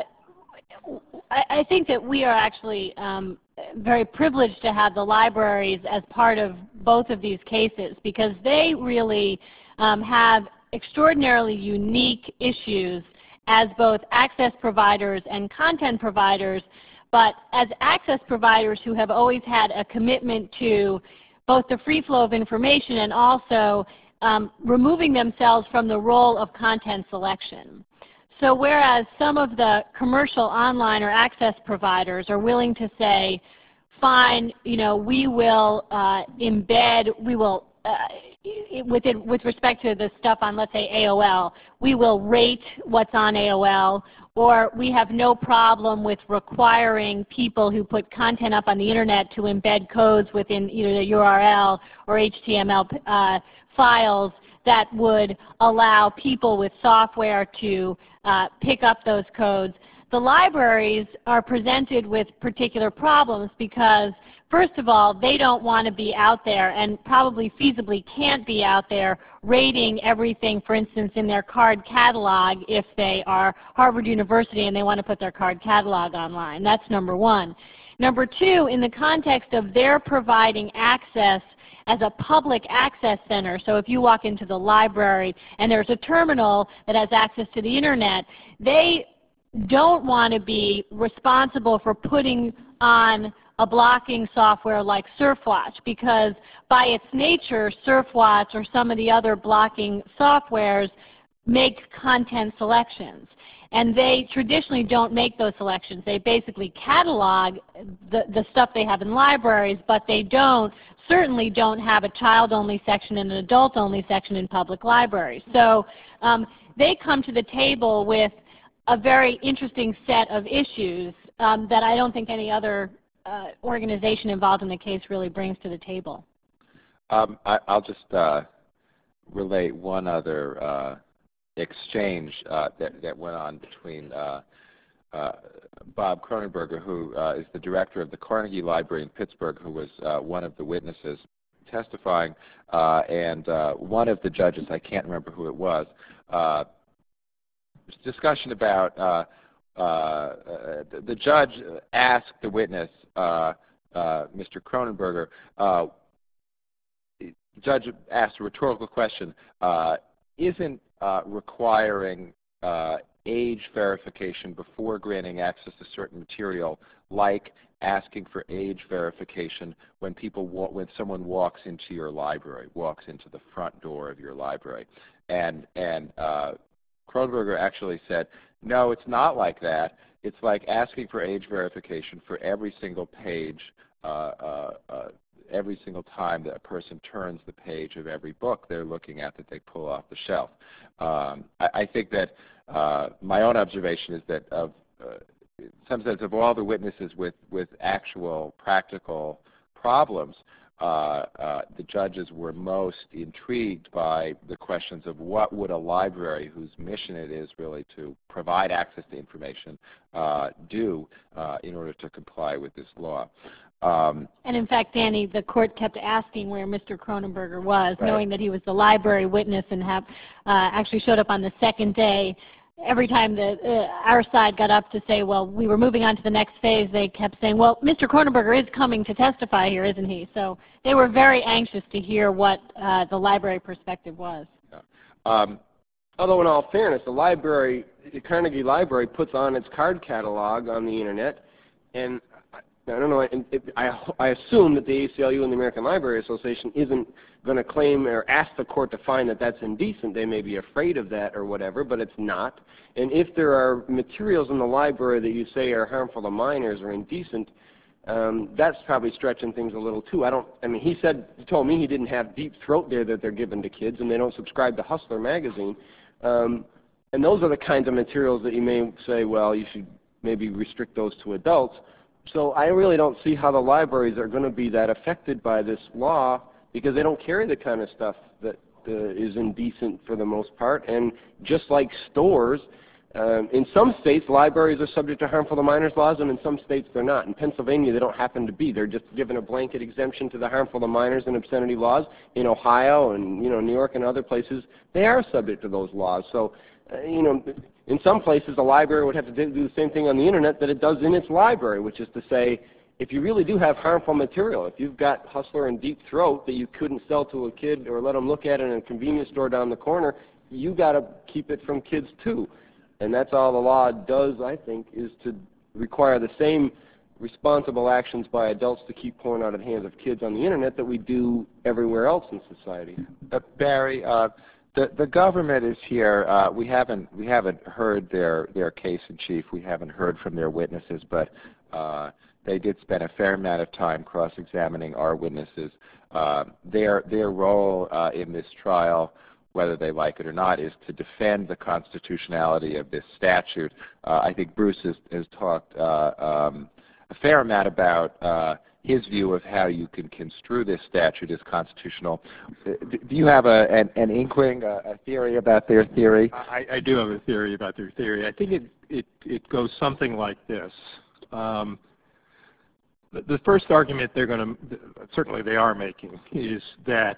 I think that we are actually very privileged to have the libraries as part of both of these cases, because they really have extraordinarily unique issues as both access providers and content providers, but as access providers who have always had a commitment to both the free flow of information and also removing themselves from the role of content selection. So whereas some of the commercial online or access providers are willing to say, fine, you know, we will embed, we will, with respect to the stuff on, let's say, AOL, we will rate what's on AOL, or we have no problem with requiring people who put content up on the internet to embed codes within either the URL or HTML files that would allow people with software to pick up those codes. The libraries are presented with particular problems because, first of all, they don't want to be out there and probably feasibly can't be out there rating everything, for instance, in their card catalog if they are Harvard University and they want to put their card catalog online. That's number one. Number two, in the context of their providing access as a public access center, so if you walk into the library and there's a terminal that has access to the internet, they don't want to be responsible for putting on a blocking software like Surfwatch, because by its nature, Surfwatch or some of the other blocking softwares make content selections. And they traditionally don't make those selections. They basically catalog the stuff they have in libraries, but they certainly don't have a child-only section and an adult-only section in public libraries. So they come to the table with a very interesting set of issues that I don't think any other organization involved in the case really brings to the table. I'll just relate one other exchange that went on between Bob Kronenberger, who is the director of the Carnegie Library in Pittsburgh, who was one of the witnesses testifying, and one of the judges, I can't remember who it was, discussion about the judge asked the witness, Mr. Kronenberger, the judge asked a rhetorical question, isn't requiring age verification before granting access to certain material like asking for age verification when someone walks into your library, walks into the front door of your library? And Kronenberger actually said, no, it's not like that. It's like asking for age verification for every single page, every single time that a person turns the page of every book they're looking at that they pull off the shelf. I think that my own observation is that in some sense of all the witnesses with actual practical problems, the judges were most intrigued by the questions of what would a library, whose mission it is really to provide access to information, do in order to comply with this law. And in fact, Danny, the court kept asking where Mr. Kronenberger was, right, knowing that he was the library witness and actually showed up on the second day. Every time our side got up to say, well, we were moving on to the next phase, they kept saying, well, Mr. Kronenberger is coming to testify here, isn't he? So they were very anxious to hear what the library perspective was. Yeah. Although in all fairness, the Carnegie Library puts on its card catalog on the internet, and I don't know, I assume that the ACLU and the American Library Association isn't going to claim or ask the court to find that that's indecent. They may be afraid of that or whatever, but it's not. And if there are materials in the library that you say are harmful to minors or indecent, that's probably stretching things a little too. I mean, he told me he didn't have Deep Throat there that they're giving to kids, and they don't subscribe to Hustler magazine. And those are the kinds of materials that you may say, well, you should maybe restrict those to adults. So I really don't see how the libraries are going to be that affected by this law, because they don't carry the kind of stuff that is indecent for the most part. And just like stores, in some states, libraries are subject to harmful to minors laws, and in some states they're not. In Pennsylvania, they don't happen to be. They're just given a blanket exemption to the harmful to minors and obscenity laws. In Ohio and New York and other places, they are subject to those laws. So, In some places, a library would have to do the same thing on the internet that it does in its library, which is to say, if you really do have harmful material, if you've got Hustler and Deep Throat that you couldn't sell to a kid or let them look at it in a convenience store down the corner, you got to keep it from kids too. And that's all the law does, I think, is to require the same responsible actions by adults to keep porn out of the hands of kids on the internet that we do everywhere else in society. Barry, the government is here. We haven't heard their case in chief. We haven't heard from their witnesses, but they did spend a fair amount of time cross-examining our witnesses. Their role in this trial, whether they like it or not, is to defend the constitutionality of this statute. I think Bruce has talked a fair amount about his view of how you can construe this statute as constitutional. Do you have an inkling, a theory about their theory? I do have a theory about their theory. I think it goes something like this. The first argument they're going to, certainly they are making, is that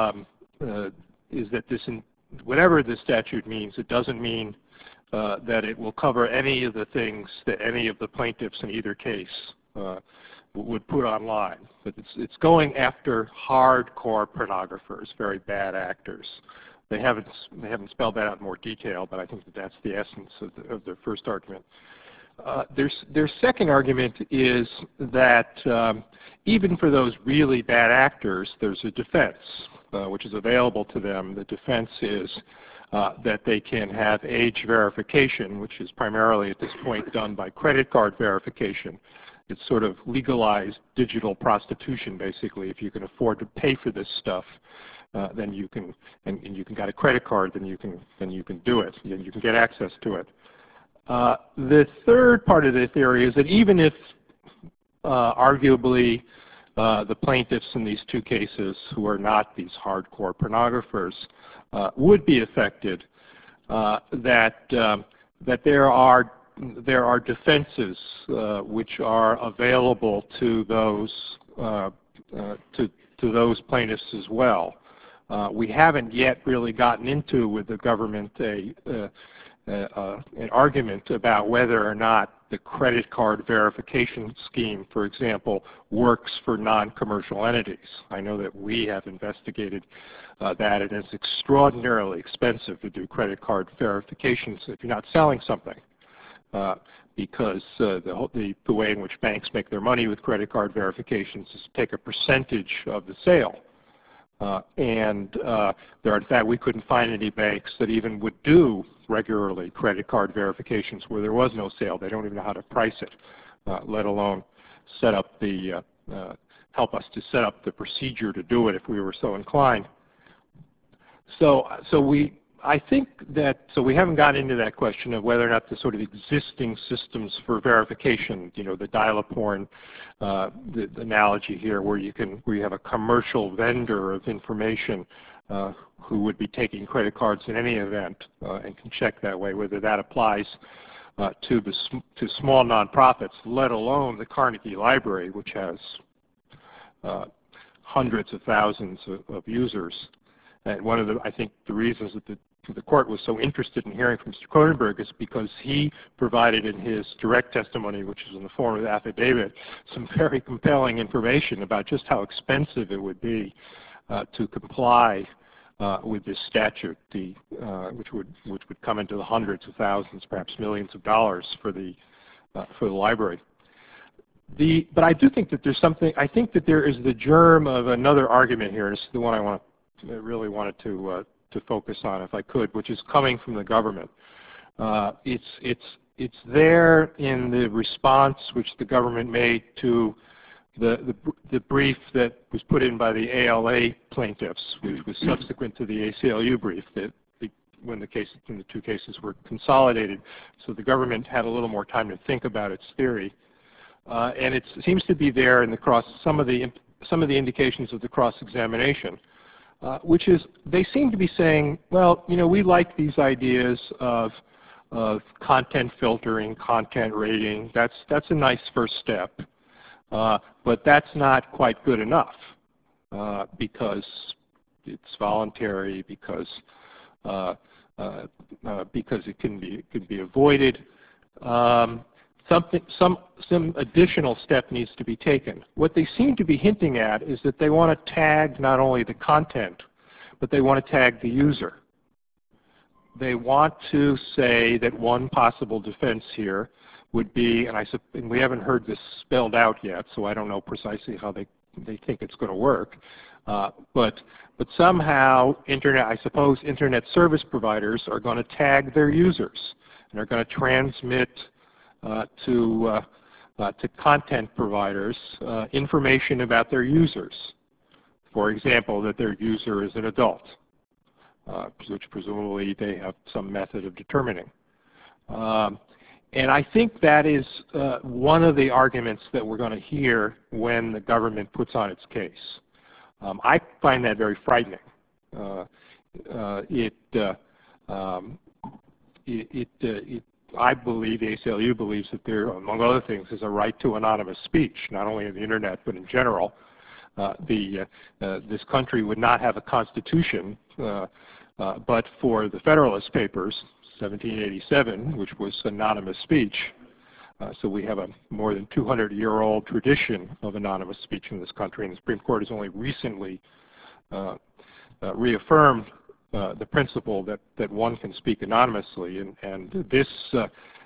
whatever the statute means, it doesn't mean that it will cover any of the things that any of the plaintiffs in either case would put online. But it's going after hardcore pornographers, very bad actors. They haven't spelled that out in more detail, but I think that's the essence of the first argument. Their second argument is that even for those really bad actors, there's a defense which is available to them. The defense is that they can have age verification, which is primarily at this point done by credit card verification. It's sort of legalized digital prostitution, basically. If you can afford to pay for this stuff, then you can, and you can get a credit card, then you can do it. You can get access to it. The third part of the theory is that even if arguably the plaintiffs in these two cases, who are not these hardcore pornographers, would be affected, that there are defenses which are available to those plaintiffs as well. We haven't yet really gotten into with the government an argument about whether or not the credit card verification scheme, for example, works for non-commercial entities. I know that we have investigated that, and it's extraordinarily expensive to do credit card verifications if you're not selling something, because the way in which banks make their money with credit card verifications is to take a percentage of the sale. In fact, we couldn't find any banks that even would do regularly credit card verifications where there was no sale. They don't even know how to price it, let alone set up help us to set up the procedure to do it if we were so inclined. I think that, we haven't gotten into that question of whether or not the sort of existing systems for verification, the dial-a-porn, the analogy here where you have a commercial vendor of information who would be taking credit cards in any event and can check that way, whether that applies to small nonprofits, let alone the Carnegie Library, which has hundreds of thousands of users. And one of I think the reasons that the court was so interested in hearing from Mr. Cronenberg is because he provided in his direct testimony, which is in the form of affidavit, some very compelling information about just how expensive it would be to comply with this statute, which would come into the hundreds of thousands, perhaps millions of dollars for the library. But I do think that there's something. I think that there is the germ of another argument here. This is the one I really wanted to focus on, if I could, which is coming from the government. It's there in the response which the government made to the brief that was put in by the ALA plaintiffs, which was subsequent to the ACLU brief when the two cases were consolidated. So the government had a little more time to think about its theory, and it seems to be there in some of the indications of the cross-examination. Which is, they seem to be saying, well, we like these ideas of content filtering, content rating. That's a nice first step, but that's not quite good enough because it's voluntary, because because it can be avoided. Some additional step needs to be taken. What they seem to be hinting at is that they want to tag not only the content, but they want to tag the user. They want to say that one possible defense here would be, and we haven't heard this spelled out yet, so I don't know precisely how they think it's going to work, but somehow I suppose internet service providers are going to tag their users and are going to transmit to content providers information about their users. For example, that their user is an adult, which presumably they have some method of determining. And I think that is one of the arguments that we're going to hear when the government puts on its case. I find that very frightening. I believe, the ACLU believes that there, among other things, is a right to anonymous speech, not only on the internet, but in general. This country would not have a constitution, but for the Federalist Papers, 1787, which was anonymous speech. So we have a more than 200-year-old tradition of anonymous speech in this country, and the Supreme Court has only recently reaffirmed the principle that one can speak anonymously, and this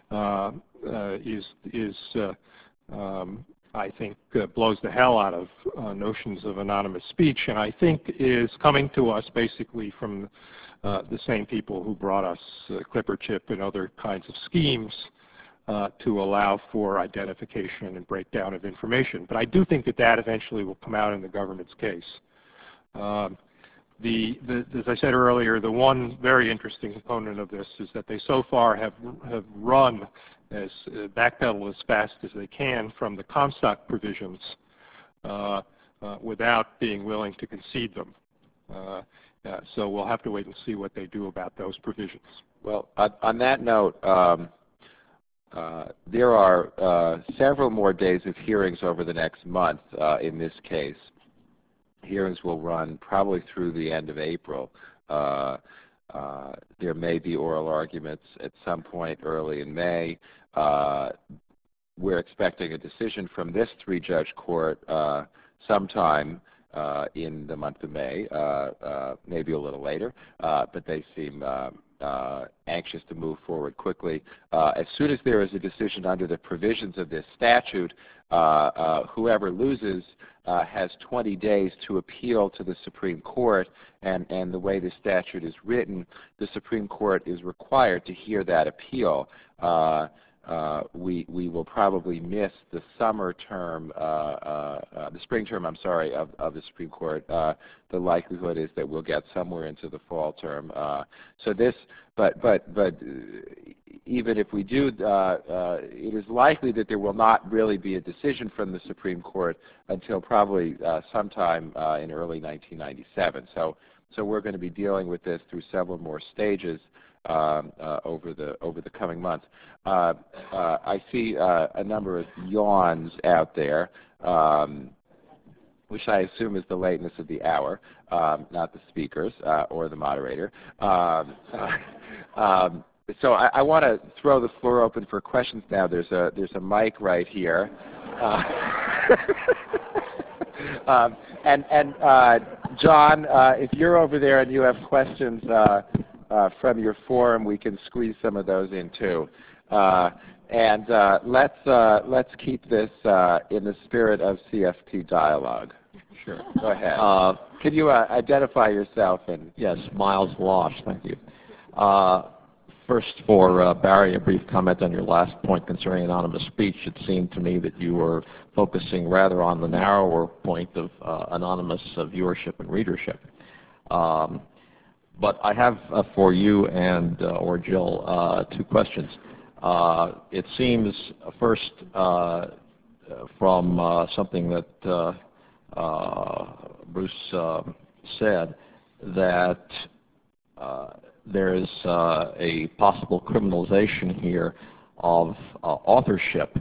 I think blows the hell out of notions of anonymous speech, and I think is coming to us basically from the same people who brought us Clipperchip and other kinds of schemes to allow for identification and breakdown of information. But I do think that eventually will come out in the government's case. As I said earlier, the one very interesting component of this is that they so far have run backpedaled as fast as they can from the Comstock provisions without being willing to concede them. So we'll have to wait and see what they do about those provisions. Well, on that note, there are several more days of hearings over the next month in this case. Hearings will run probably through the end of April. There may be oral arguments at some point early in May. We're expecting a decision from this three-judge court sometime in the month of May, maybe a little later, but they seem anxious to move forward quickly. As soon as there is a decision under the provisions of this statute, whoever loses has 20 days to appeal to the Supreme Court, and the way the statute is written, the Supreme Court is required to hear that appeal. We will probably miss the summer term, the spring term, I'm sorry, of the Supreme Court. The likelihood is that we'll get somewhere into the fall term. So this, but even if we do, it is likely that there will not really be a decision from the Supreme Court until probably sometime in early 1997. So we're going to be dealing with this through several more stages over the coming months. I see a number of yawns out there, which I assume is the lateness of the hour, not the speakers or the moderator. So I want to throw the floor open for questions now. There's a mic right here. John, if you're over there and you have questions from your forum, we can squeeze some of those in too. Let's keep this in the spirit of CFP dialogue. Sure. Go ahead. Could you identify yourself? And yes, Miles Losh. Thank you. First, for Barry, a brief comment on your last point concerning anonymous speech. It seemed to me that you were focusing rather on the narrower point of anonymous viewership and readership. But I have for you and or Jill two questions. It seems first from something that Bruce said that there is a possible criminalization here of authorship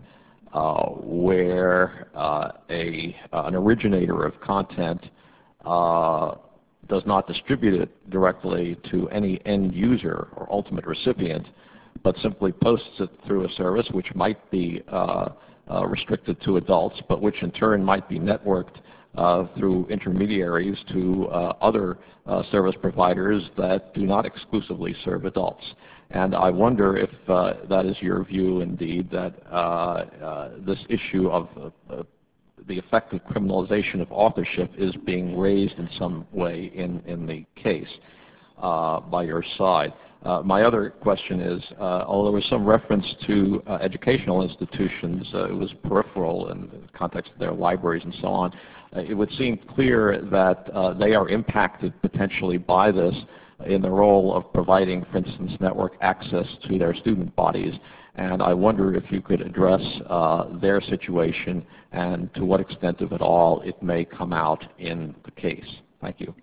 where an originator of content does not distribute it directly to any end user or ultimate recipient, but simply posts it through a service which might be restricted to adults, but which in turn might be networked through intermediaries to other service providers that do not exclusively serve adults. And I wonder if that is your view indeed, that this issue of the effective criminalization of authorship is being raised in some way in the case by your side. My other question is, although there was some reference to educational institutions, it was peripheral in the context of their libraries and so on, it would seem clear that they are impacted potentially by this in the role of providing, for instance, network access to their student bodies. And I wonder if you could address their situation and to what extent, if at all, it may come out in the case. Thank you.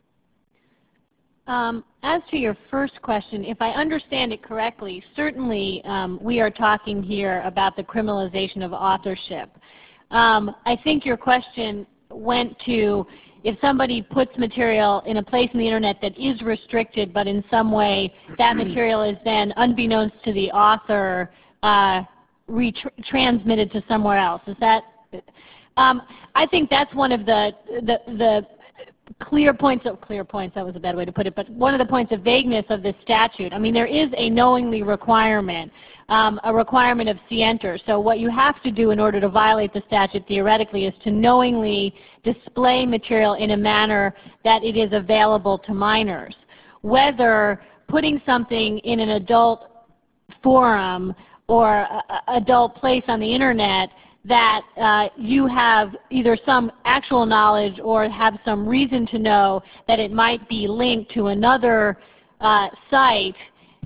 As to your first question, if I understand it correctly, certainly we are talking here about the criminalization of authorship. I think your question went to if somebody puts material in a place in the internet that is restricted, but in some way that material is then, unbeknownst to the author, transmitted to somewhere else. Is that? I think that's one of the clear points, that was a bad way to put it, but one of the points of vagueness of this statute. I mean, there is a knowingly requirement, a requirement of scienter. So what you have to do in order to violate the statute theoretically is to knowingly display material in a manner that it is available to minors. Whether putting something in an adult forum or adult place on the internet that you have either some actual knowledge or have some reason to know that it might be linked to another site,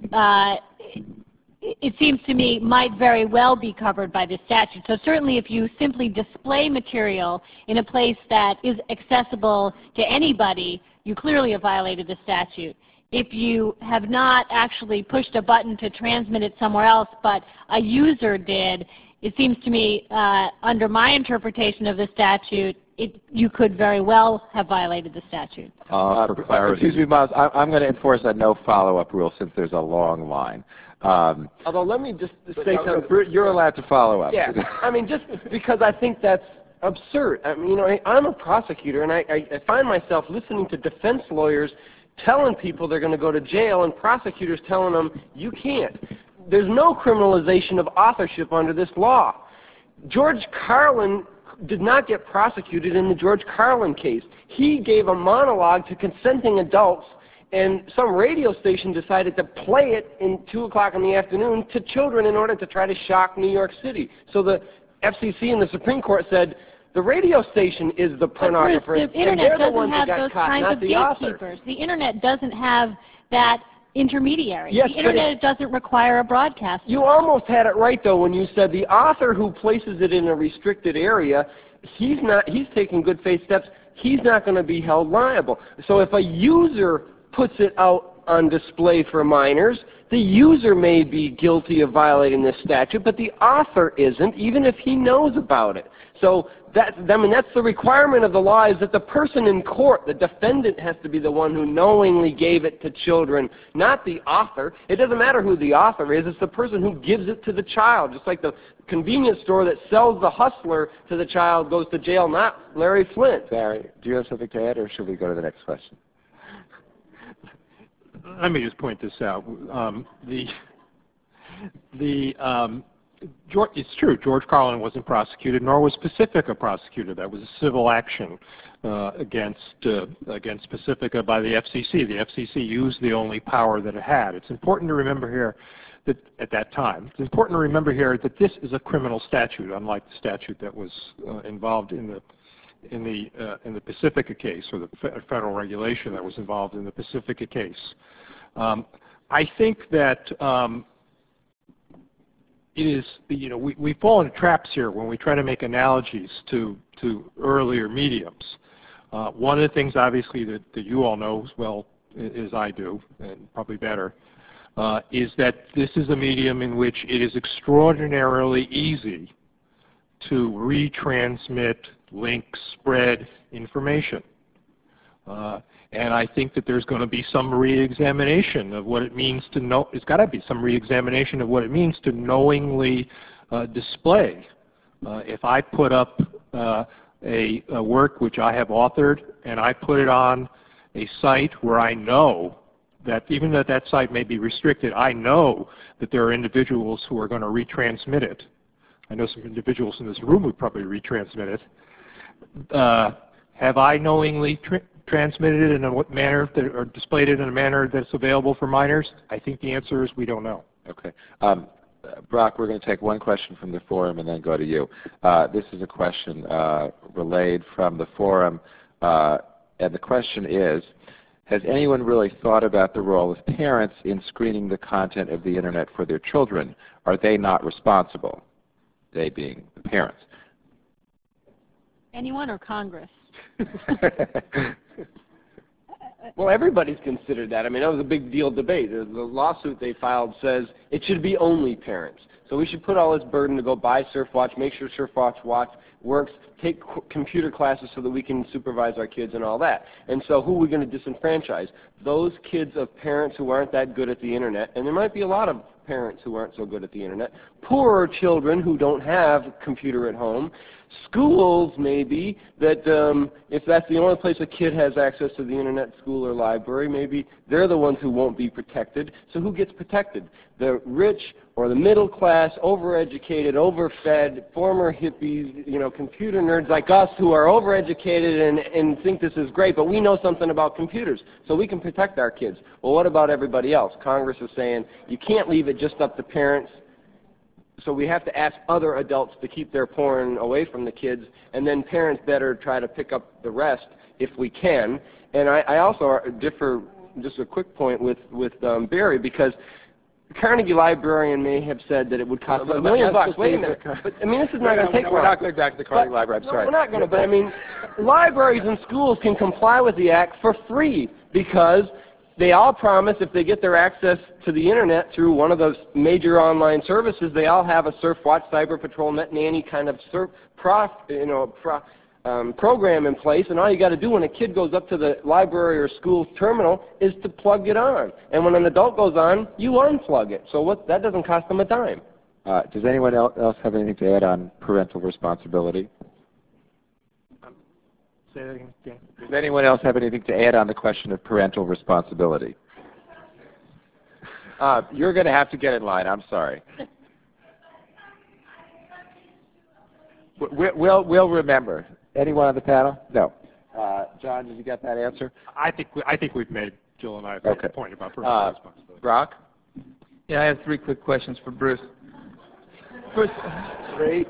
it seems to me might very well be covered by this statute. So certainly if you simply display material in a place that is accessible to anybody, you clearly have violated the statute. If you have not actually pushed a button to transmit it somewhere else, but a user did, it seems to me, under my interpretation of the statute, you could very well have violated the statute. Excuse me, Miles. I'm going to enforce a no follow-up rule since there's a long line. Although let me just say something. You're allowed to follow up. Yeah, I mean, just because I think that's absurd. I mean, you know, I'm a prosecutor, and I find myself listening to defense lawyers telling people they're going to go to jail, and prosecutors telling them, you can't. There's no criminalization of authorship under this law. George Carlin did not get prosecuted in the George Carlin case. He gave a monologue to consenting adults, and some radio station decided to play it in 2 o'clock in the afternoon to children in order to try to shock New York City. So the FCC and the Supreme Court said, the radio station is the pornographer, the internet and they're the ones that got those caught, kinds not of the author. gatekeepers. The internet doesn't have that intermediary. Yes, the internet doesn't require a broadcaster. You almost had it right, though, when you said the author who places it in a restricted area, he's taking good faith steps. He's not going to be held liable. So if a user puts it out on display for minors, the user may be guilty of violating this statute, but the author isn't, even if he knows about it. So that's the requirement of the law, is that the person in court, the defendant, has to be the one who knowingly gave it to children, not the author. It doesn't matter who the author is, it's the person who gives it to the child. Just like the convenience store that sells the Hustler to the child goes to jail, not Larry Flint. Barry, do you have something to add, or should we go to the next question? Let me just point this out. It's true, George Carlin wasn't prosecuted, nor was Pacifica prosecuted. That was a civil action against Pacifica by the FCC. The FCC used the only power that it had. It's important to remember here that at that time, it's important to remember here that this is a criminal statute, unlike the statute that was involved in the Pacifica case, or the federal regulation that was involved in the Pacifica case. I think that it is, you know, we fall into traps here when we try to make analogies to earlier mediums. One of the things, obviously, that you all know as well as I do, and probably better, is that this is a medium in which it is extraordinarily easy to retransmit, link, spread information. And I think that there's going to be some re-examination of what it means to know. It's got to be some re-examination of what it means to knowingly display. If I put up a work which I have authored and I put it on a site where I know that even though that site may be restricted, I know that there are individuals who are going to retransmit it. I know some individuals in this room would probably retransmit it. Have I knowingly transmitted it in a manner that, or displayed it in a manner that's available for minors? I think the answer is we don't know. Okay. Brock, we're going to take one question from the forum and then go to you. This is a question relayed from the forum, and the question is, has anyone really thought about the role of parents in screening the content of the Internet for their children? Are they not responsible? They being the parents. Anyone or Congress? Well, everybody's considered that. I mean, that was a big deal debate. The lawsuit they filed says it should be only parents. So we should put all this burden to go buy Surfwatch, make sure Surfwatch works, take computer classes so that we can supervise our kids and all that. And so who are we going to disenfranchise? Those kids of parents who aren't that good at the Internet, and there might be a lot of parents who aren't so good at the Internet, poorer children who don't have a computer at home, schools maybe that if that's the only place a kid has access to the Internet, school or library, maybe they're the ones who won't be protected. So who gets protected? The rich or the middle class, overeducated, overfed, former hippies, you know, computer nerds like us who are overeducated and think this is great, but we know something about computers, so we can protect our kids. Well, what about everybody else? Congress is saying you can't leave it just up to parents, so we have to ask other adults to keep their porn away from the kids, and then parents better try to pick up the rest if we can. And I also differ, just a quick point, with Barry, because the Carnegie librarian may have said that it would cost $1 million. Wait a minute. But, I mean, this is not going to take long. We're not going back to the Carnegie Library. I'm sorry. No, we're not going to. But, I mean, libraries and schools can comply with the Act for free because they all promise if they get their access to the Internet through one of those major online services, they all have a Surfwatch, Cyber Patrol, NetNanny kind of program in place, and all you got to do when a kid goes up to the library or school terminal is to plug it on. And when an adult goes on, you unplug it. So that doesn't cost them a dime. Does anyone else have anything to add on parental responsibility? Say that again. Does anyone else have anything to add on the question of parental responsibility? You're going to have to get in line. I'm sorry. We'll remember. Anyone on the panel? No. John, did you get that answer? I think we've made, Jill and I, a point about parental responsibility. Brock? Yeah, I have 3 quick questions for Bruce. First, Great.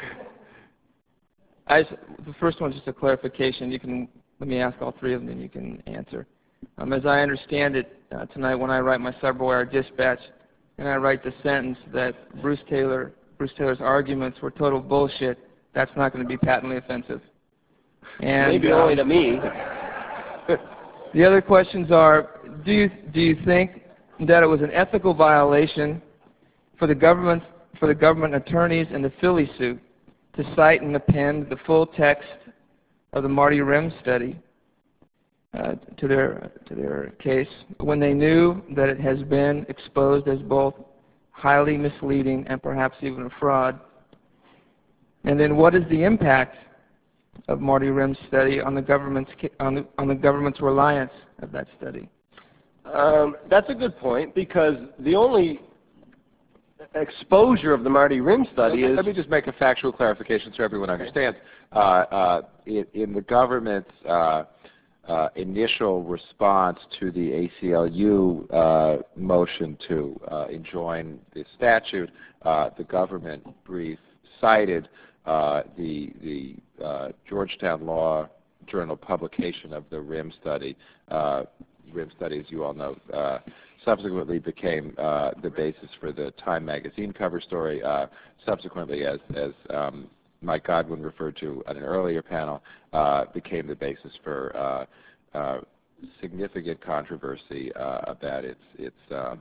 the first one is just a clarification. You can let me ask all 3 of them, and you can answer. As I understand it, tonight when I write my cyberwire dispatch, and I write the sentence that Bruce Taylor's arguments were total bullshit, that's not going to be patently offensive. And maybe only to me. The other questions are: Do you think that it was an ethical violation for the government attorneys in the Philly suit to cite and append the full text of the Marty Rimm study to their case when they knew that it has been exposed as both highly misleading and perhaps even a fraud? And then, what is the impact of Marty Rimm's study on the government's reliance of that study? That's a good point, because the only exposure of the Marty Rimm study is... Let me just make a factual clarification so everyone understands. In the government's initial response to the ACLU motion to enjoin the statute, the government brief cited the Georgetown Law Journal publication of the Rimm study. Rimm study, as you all know, subsequently became the basis for the Time magazine cover story. Subsequently, as Mike Godwin referred to on an earlier panel, became the basis for significant controversy about its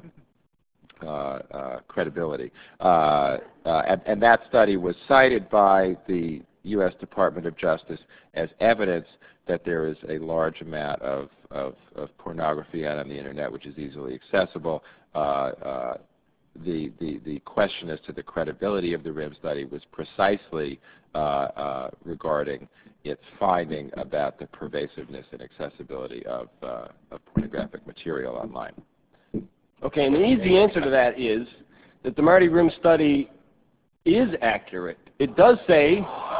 credibility. And that study was cited by the U.S. Department of Justice as evidence that there is a large amount of pornography out on the internet which is easily accessible. The question as to the credibility of the RIM study was precisely regarding its finding about the pervasiveness and accessibility of pornographic material online. Okay, and the easy answer to that is that the Marty RIM study is accurate. It does say,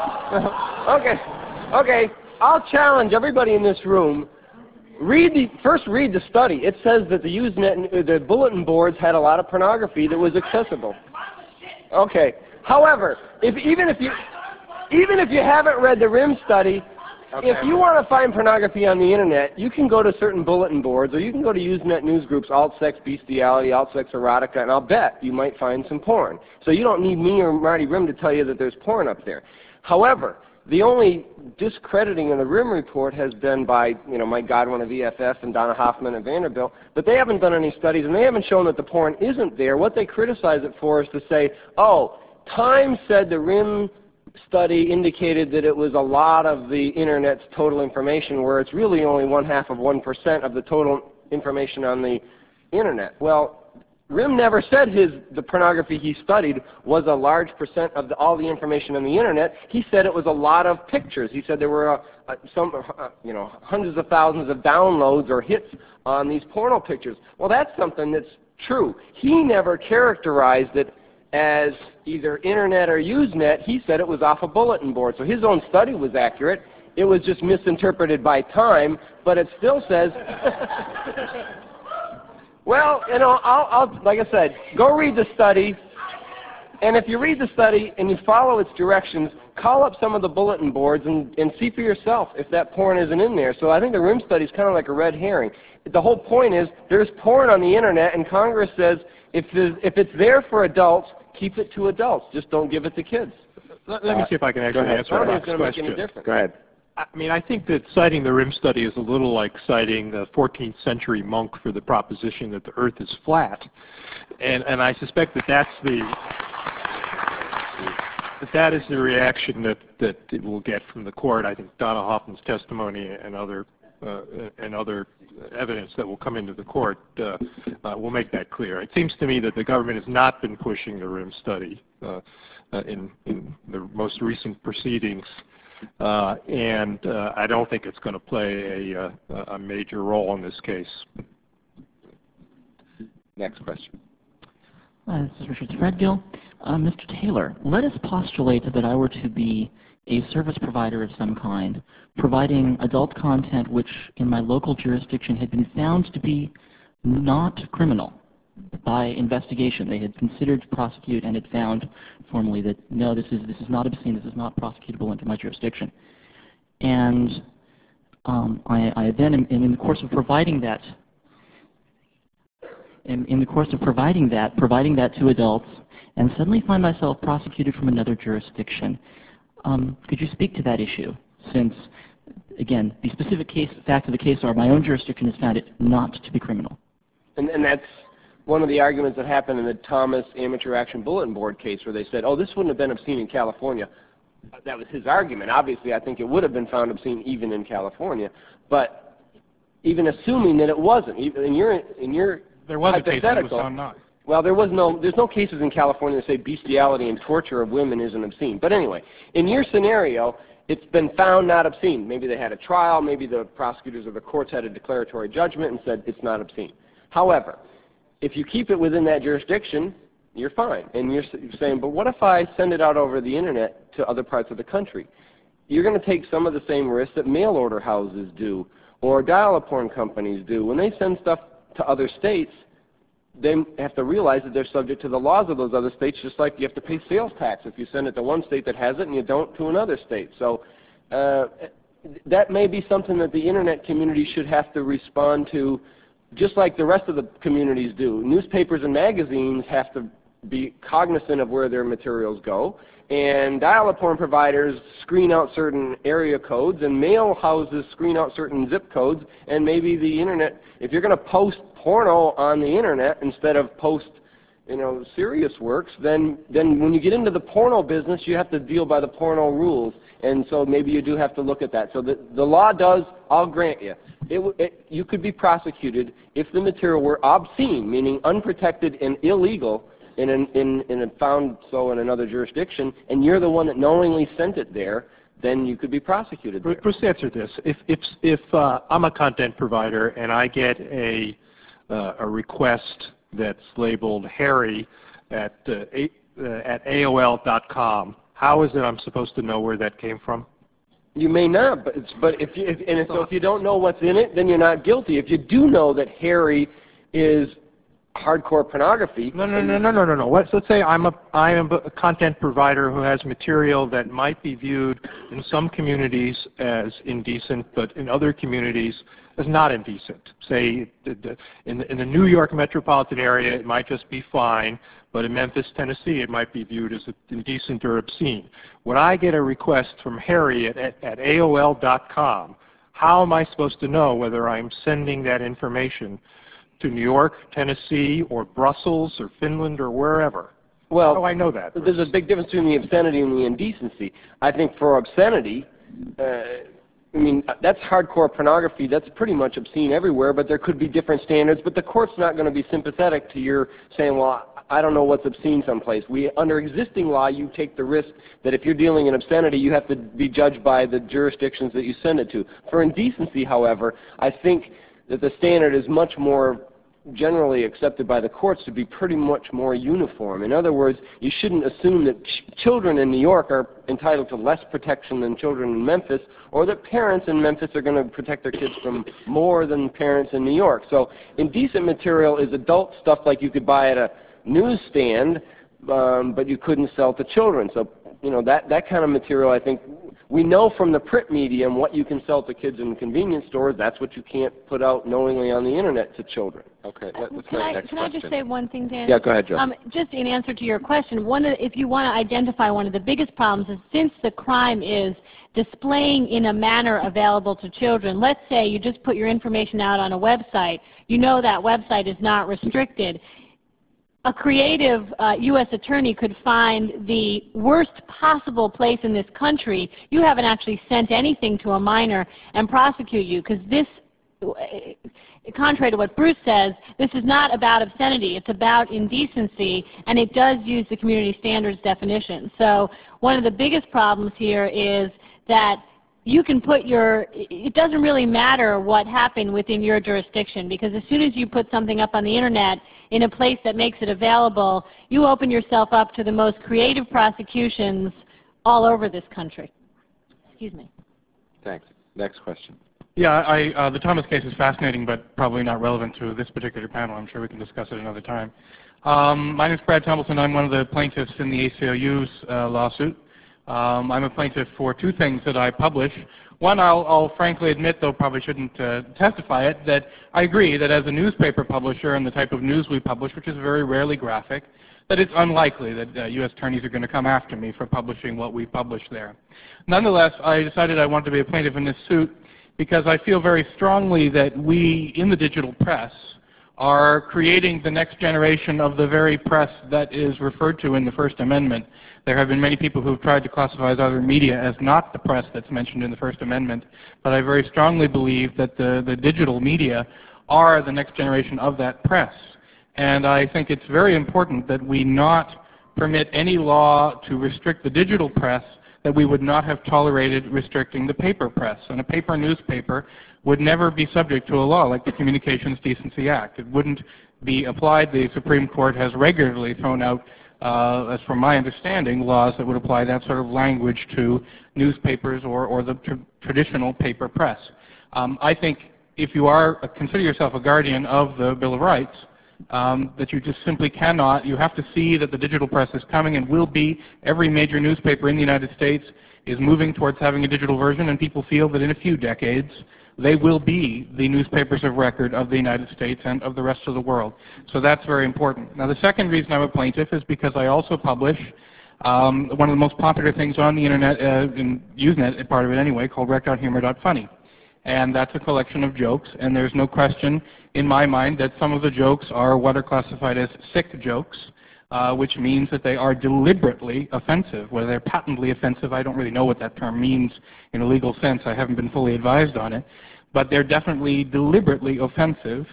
okay, I'll challenge everybody in this room. First read the study. It says that the Usenet, the bulletin boards had a lot of pornography that was accessible. Okay. However, even if you haven't read the RIM study, if you want to find pornography on the internet, you can go to certain bulletin boards, or you can go to Usenet news groups, alt-sex bestiality, alt-sex erotica, and I'll bet you might find some porn. So you don't need me or Marty RIM to tell you that there's porn up there. However, the only discrediting of the RIM report has been by, Mike Godwin of EFF and Donna Hoffman at Vanderbilt, but they haven't done any studies, and they haven't shown that the porn isn't there. What they criticize it for is to say, oh, Time said the RIM study indicated that it was a lot of the internet's total information, where it's really only 0.5% of the total information on the internet. Well, RIM never said the pornography he studied was a large percent of all the information on the internet. He said it was a lot of pictures. He said there were hundreds of thousands of downloads or hits on these porno pictures. Well, that's something that's true. He never characterized it as either internet or Usenet. He said it was off a bulletin board. So his own study was accurate. It was just misinterpreted by Time, but it still says... Well, I'll, like I said, go read the study, and if you read the study and you follow its directions, call up some of the bulletin boards and see for yourself if that porn isn't in there. So I think the RIM study is kind of like a red herring. The whole point is there's porn on the internet, and Congress says if it's there for adults, keep it to adults. Just don't give it to kids. Let me see if I can actually answer that question. Go ahead. I mean, I think that citing the RIM study is a little like citing the 14th century monk for the proposition that the earth is flat. And I suspect that that is the reaction that it will get from the court. I think Donna Hoffman's testimony and other evidence that will come into the court will make that clear. It seems to me that the government has not been pushing the RIM study in the most recent proceedings. And I don't think it's going to play a major role in this case. Next question. This is Richard Threadgill. Mr. Taylor, let us postulate that I were to be a service provider of some kind, providing adult content which in my local jurisdiction had been found to be not criminal by investigation. They had considered to prosecute and had found formally that no, this is not obscene, this is not prosecutable into my jurisdiction. And I then, in the course of providing that, providing that to adults, and suddenly find myself prosecuted from another jurisdiction. Could you speak to that issue? Since, again, the specific facts of the case are my own jurisdiction has found it not to be criminal. And that's one of the arguments that happened in the Thomas Amateur Action Bulletin Board case, where they said, oh, this wouldn't have been obscene in California. That was his argument. Obviously, I think it would have been found obscene even in California. But even assuming that it wasn't, in your there was a case that was found not. Well, there's no cases in California that say bestiality and torture of women isn't obscene. But anyway, in your scenario, it's been found not obscene. Maybe they had a trial, maybe the prosecutors or the courts had a declaratory judgment and said it's not obscene. However, if you keep it within that jurisdiction, you're fine. And you're saying, but what if I send it out over the internet to other parts of the country? You're going to take some of the same risks that mail order houses do or dial-a-porn companies do. When they send stuff to other states, they have to realize that they're subject to the laws of those other states, just like you have to pay sales tax if you send it to one state that has it and you don't to another state. So that may be something that the internet community should have to respond to, just like the rest of the communities do. Newspapers and magazines have to be cognizant of where their materials go, and dial-a-porn providers screen out certain area codes, and mail houses screen out certain zip codes, and maybe the internet, if you're going to post porno on the internet instead of post serious works, then when you get into the porno business, you have to deal by the porno rules, and so maybe you do have to look at that. So the law does, I'll grant you, you could be prosecuted if the material were obscene, meaning unprotected and illegal, and found so in another jurisdiction, and you're the one that knowingly sent it there, then you could be prosecuted there. Bruce, answer this. If I'm a content provider and I get a request that's labeled Harry at AOL.com, how is it I'm supposed to know where that came from? You may not, but if you don't know what's in it, then you're not guilty. If you do know that Harry is hardcore pornography. No. Let's say I am a content provider who has material that might be viewed in some communities as indecent, but in other communities as not indecent. Say in the New York metropolitan area, it might just be fine, but in Memphis, Tennessee, it might be viewed as indecent or obscene. When I get a request from Harry at AOL.com, how am I supposed to know whether I'm sending that information to New York, Tennessee, or Brussels, or Finland, or wherever? Well, how do I know that? There's a big difference between the obscenity and the indecency. I think for obscenity, that's hardcore pornography. That's pretty much obscene everywhere, but there could be different standards. But the court's not going to be sympathetic to your saying, well, I don't know what's obscene someplace. Under existing law, you take the risk that if you're dealing in obscenity, you have to be judged by the jurisdictions that you send it to. For indecency, however, I think that the standard is much more generally accepted by the courts to be pretty much more uniform. In other words, you shouldn't assume that children in New York are entitled to less protection than children in Memphis, or that parents in Memphis are going to protect their kids from more than parents in New York. So indecent material is adult stuff like you could buy at a newsstand, but you couldn't sell to children. So that kind of material, I think, we know from the print medium what you can sell to kids in convenience stores. That's what you can't put out knowingly on the internet to children. Okay, let's go to the next question. Can I just say one thing, Dan? Yeah, go ahead, Joe. Just in answer to your question, if you want to identify one of the biggest problems is since the crime is displaying in a manner available to children, let's say you just put your information out on a website, you know that website is not restricted. A creative U.S. attorney could find the worst possible place in this country. You haven't actually sent anything to a minor and prosecute you, because this, contrary to what Bruce says, this is not about obscenity. It's about indecency, and it does use the community standards definition. So one of the biggest problems here is that you can put it doesn't really matter what happened within your jurisdiction, because as soon as you put something up on the internet in a place that makes it available, you open yourself up to the most creative prosecutions all over this country. Excuse me. Thanks. Next question. Yeah, the Thomas case is fascinating, but probably not relevant to this particular panel. I'm sure we can discuss it another time. My name is Brad Templeton. I'm one of the plaintiffs in the ACLU's lawsuit. I'm a plaintiff for two things that I publish. One, I'll frankly admit, though probably shouldn't testify it, that I agree that as a newspaper publisher and the type of news we publish, which is very rarely graphic, that it's unlikely that U.S. attorneys are going to come after me for publishing what we publish there. Nonetheless, I decided I wanted to be a plaintiff in this suit because I feel very strongly that we in the digital press are creating the next generation of the very press that is referred to in the First Amendment. There have been many people who have tried to classify other media as not the press that's mentioned in the First Amendment, but I very strongly believe that the digital media are the next generation of that press. And I think it's very important that we not permit any law to restrict the digital press that we would not have tolerated restricting the paper press. And a paper newspaper would never be subject to a law like the Communications Decency Act. It wouldn't be applied. The Supreme Court has regularly thrown out, as from my understanding, laws that would apply that sort of language to newspapers or the traditional paper press. I think if you consider yourself a guardian of the Bill of Rights, that you just simply cannot. You have to see that the digital press is coming and will be. Every major newspaper in the United States is moving towards having a digital version, and people feel that in a few decades they will be the newspapers of record of the United States and of the rest of the world. So that's very important. Now, the second reason I'm a plaintiff is because I also publish one of the most popular things on the internet, in Usenet, part of it anyway, called rec.humor.funny. and that's a collection of jokes, and there's no question in my mind that some of the jokes are what are classified as sick jokes, which means that they are deliberately offensive. Whether they're patently offensive, I don't really know what that term means in a legal sense. I haven't been fully advised on it. But they're definitely deliberately offensive.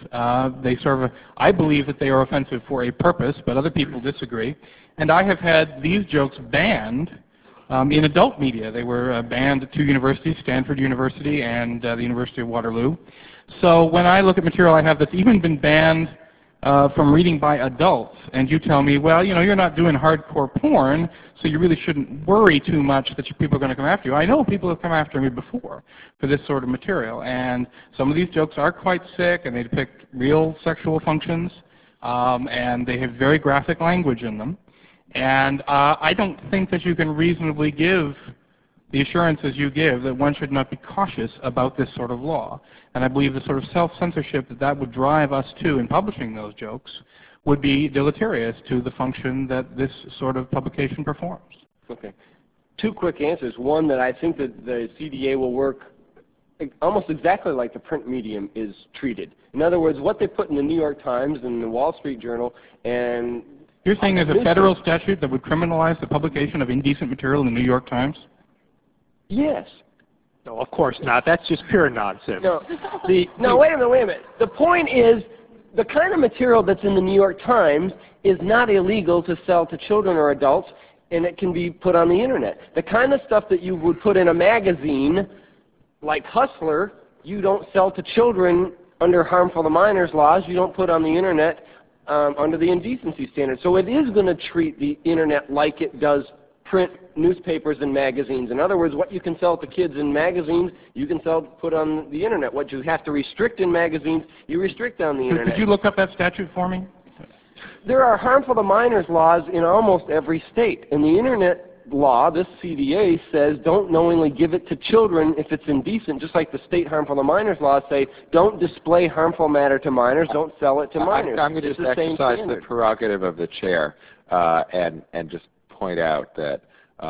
I believe that they are offensive for a purpose, but other people disagree. And I have had these jokes banned in adult media. They were banned at two universities, Stanford University and the University of Waterloo. So when I look at material I have that's even been banned from reading by adults, and you tell me, well, you know, you're not doing hardcore porn, so you really shouldn't worry too much that people are going to come after you. I know people have come after me before for this sort of material, and some of these jokes are quite sick, and they depict real sexual functions, and they have very graphic language in them. And I don't think that you can reasonably give the assurances you give that one should not be cautious about this sort of law. And I believe the sort of self-censorship that would drive us to in publishing those jokes would be deleterious to the function that this sort of publication performs. Okay. Two quick answers. One, that I think that the CDA will work almost exactly like the print medium is treated. In other words, what they put in the New York Times and the Wall Street Journal and... You're saying there's a federal statute that would criminalize the publication of indecent material in the New York Times? Yes. No, of course not. That's just pure nonsense. No, no, wait a minute. The point is, the kind of material that's in the New York Times is not illegal to sell to children or adults, and it can be put on the internet. The kind of stuff that you would put in a magazine, like Hustler, you don't sell to children under harmful to minors laws. You don't put on the internet under the indecency standard. So it is going to treat the internet like it does print newspapers and magazines. In other words, what you can sell to kids in magazines, you can put on the internet. What you have to restrict in magazines, you restrict on the internet. Could you look up that statute for me? There are harmful to minors laws in almost every state. In the internet law, this CDA says don't knowingly give it to children if it's indecent, just like the state harmful to minors laws say don't display harmful matter to minors, don't sell it to minors. I'm going to just exercise the prerogative of the chair and just point out that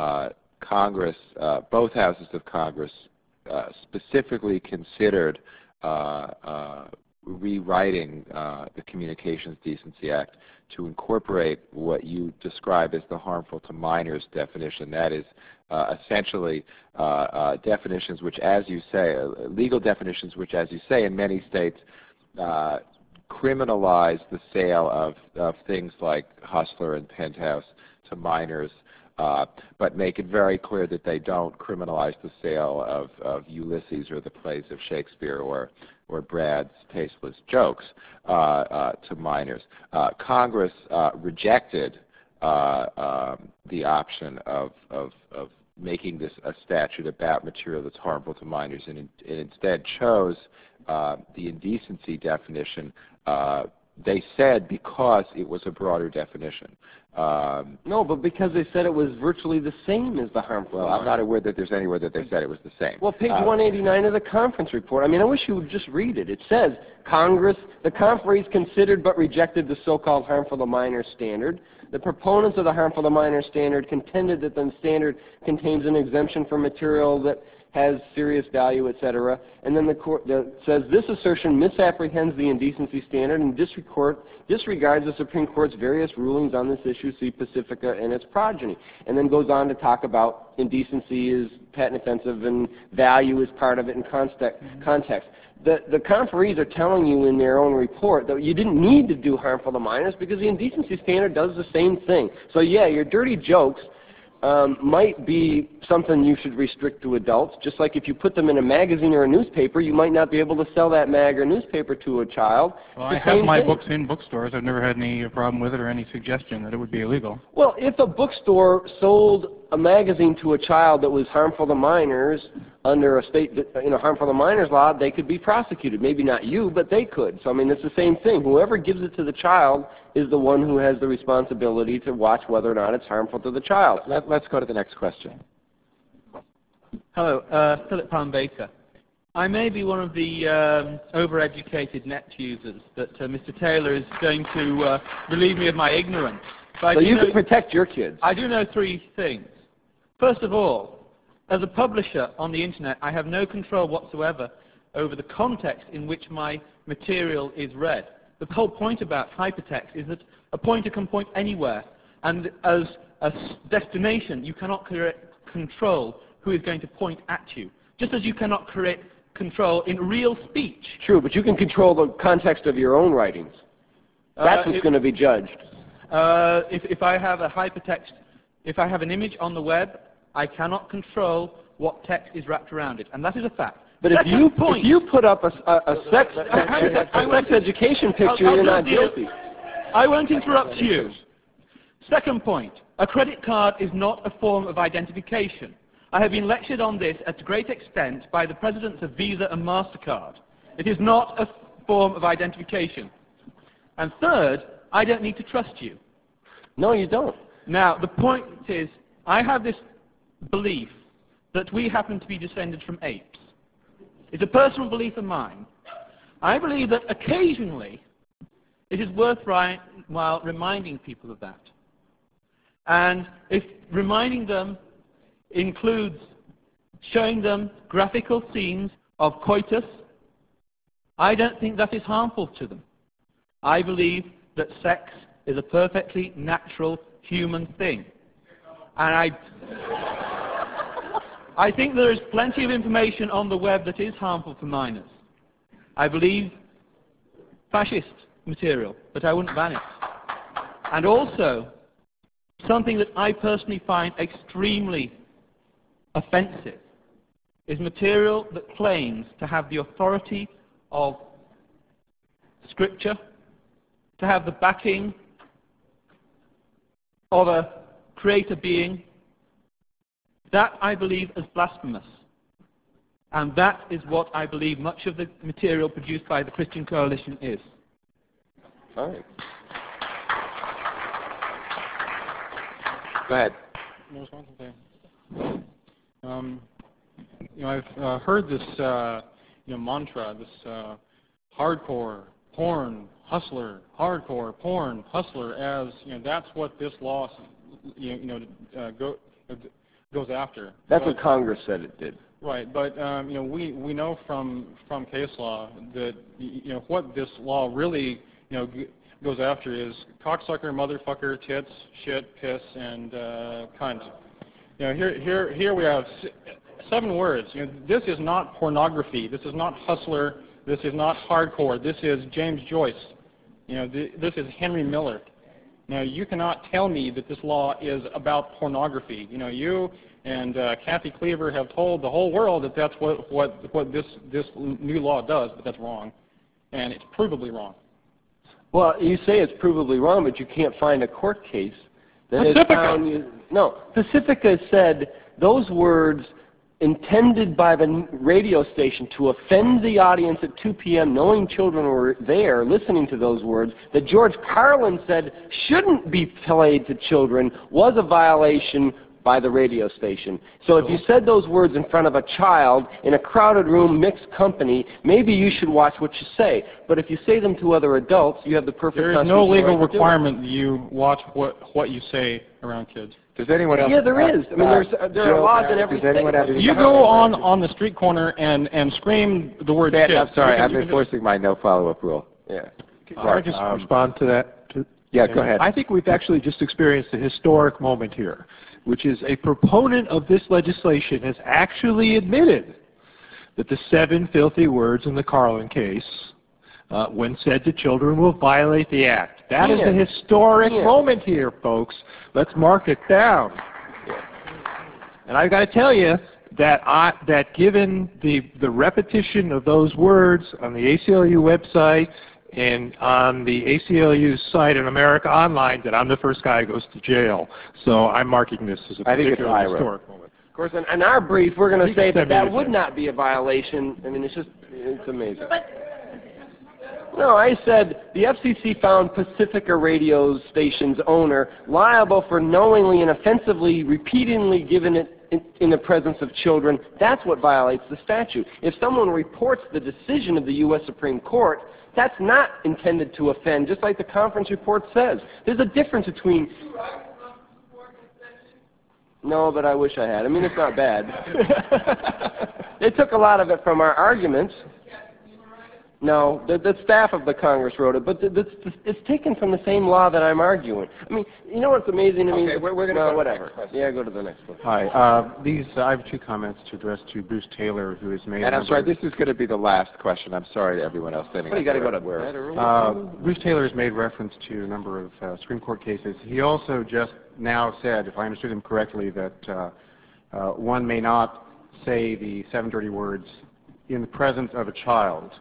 Congress, both houses of Congress, specifically considered rewriting the Communications Decency Act to incorporate what you describe as the harmful to minors definition. That is essentially definitions which, as you say, legal definitions which, as you say, in many states criminalize the sale of things like Hustler and Penthouse to minors, but make it very clear that they don't criminalize the sale of Ulysses or the plays of Shakespeare or Brad's tasteless jokes to minors. Congress rejected the option of making this a statute about material that's harmful to minors, and instead chose the indecency definition. They said because it was a broader definition. No, but because they said it was virtually the same as the harmful. Well, I'm not aware that there's anywhere that they said it was the same. Well, page 189 of the conference report. I mean, I wish you would just read it. It says, the conferees considered but rejected the so-called harmful to minors standard. The proponents of the harmful to minors standard contended that the standard contains an exemption for material that has serious value, etc. And then the court says this assertion misapprehends the indecency standard and disregards the Supreme Court's various rulings on this issue, see Pacifica and its progeny. And then goes on to talk about indecency is patent offensive and value is part of it in context. The conferees are telling you in their own report that you didn't need to do harmful to minors because the indecency standard does the same thing. So yeah, your dirty jokes might be something you should restrict to adults, just like if you put them in a magazine or a newspaper, you might not be able to sell that mag or newspaper to a child. Well, I have my books in bookstores. I've never had any problem with it or any suggestion that it would be illegal. Well, if a bookstore sold a magazine to a child that was harmful to minors under a state, harmful to minors law, they could be prosecuted. Maybe not you, but they could. So, I mean, it's the same thing. Whoever gives it to the child is the one who has the responsibility to watch whether or not it's harmful to the child. Let's go to the next question. Hello, Philip Palm Baker. I may be one of the overeducated net users, but Mr. Taylor is going to relieve me of my ignorance. So you can protect your kids. I do know three things. First of all, as a publisher on the internet, I have no control whatsoever over the context in which my material is read. The whole point about hypertext is that a pointer can point anywhere, and as a destination, you cannot control who is going to point at you, just as you cannot control in real speech. True, but you can control the context of your own writings. That's what's going to be judged. If I have a hypertext, if I have an image on the web, I cannot control what text is wrapped around it, and that is a fact. But if you put up a sex education picture, you're not guilty. I won't interrupt you. Second point, a credit card is not a form of identification. I have been lectured on this at great extent by the presidents of Visa and MasterCard. It is not a form of identification. And third, I don't need to trust you. No, you don't. Now, the point is, I have this belief that we happen to be descended from apes. It's a personal belief of mine. I believe that occasionally it is worthwhile reminding people of that. And if reminding them includes showing them graphical scenes of coitus, I don't think that is harmful to them. I believe that sex is a perfectly natural human thing. And I think there is plenty of information on the web that is harmful for minors. I believe fascist material, but I wouldn't ban it. And also, something that I personally find extremely offensive is material that claims to have the authority of Scripture, to have the backing of a creator being. That I believe is blasphemous. And that is what I believe much of the material produced by the Christian Coalition is. All right. Go ahead. I've heard this mantra, this hardcore porn hustler, hardcore porn hustler, as that's what this law goes after. That's what Congress said it did. Right, but we know from case law that what this law really goes after is cocksucker, motherfucker, tits, shit, piss, and cunt. Here we have 7 words. This is not pornography. This is not hustler. This is not hardcore. This is James Joyce. This is Henry Miller. Now, you cannot tell me that this law is about pornography. You and Kathy Cleaver have told the whole world that that's what this new law does, but that's wrong, and it's provably wrong. Well, you say it's provably wrong, but you can't find a court case that has found. No, Pacifica said those words intended by the radio station to offend the audience at 2 p.m., knowing children were there listening to those words, that George Carlin said shouldn't be played to children, was a violation by the radio station. So if you said those words in front of a child in a crowded room, mixed company, maybe you should watch what you say. But if you say them to other adults, you have the perfect There is no legal requirement that you watch what you say around kids. Does anyone else? Yeah, there is. I mean, there are laws in every state. You go on the street corner and scream the word shit. I'm sorry, I'm enforcing my no follow-up rule. Yeah. Can I just respond to that? Yeah, go ahead. I think we've actually just experienced a historic moment here, which is a proponent of this legislation has actually admitted that the 7 filthy words in the Carlin case, when said to children, will violate the act. That is a historic moment here, folks. Let's mark it down. And I've got to tell you that given the repetition of those words on the ACLU website and on the ACLU's site in America Online, that I'm the first guy who goes to jail. So I'm marking this as a particularly historic moment. Of course, in our brief, we're going to say that would not be a violation. I mean, it's amazing. No, I said the FCC found Pacifica radio station's owner liable for knowingly and offensively repeatedly giving it in the presence of children. That's what violates the statute. If someone reports the decision of the U.S. Supreme Court, that's not intended to offend, just like the conference report says. There's a difference between... No, but I wish I had. I mean, it's not bad. They took a lot of it from our arguments. No, the staff of the Congress wrote it, but it's taken from the same law that I'm arguing. I mean, you know what's amazing to me? Okay, we're going to go whatever. to the next question. Yeah, go to the next one. Hi. I have two comments to address to Bruce Taylor, who has made. And I'm sorry, this is going to be the last question. I'm sorry to everyone else standing. What, you got to go to bed or Bruce Taylor has made reference to a number of Supreme Court cases. He also just now said, if I understood him correctly, that one may not say the 7 dirty words in the presence of a child.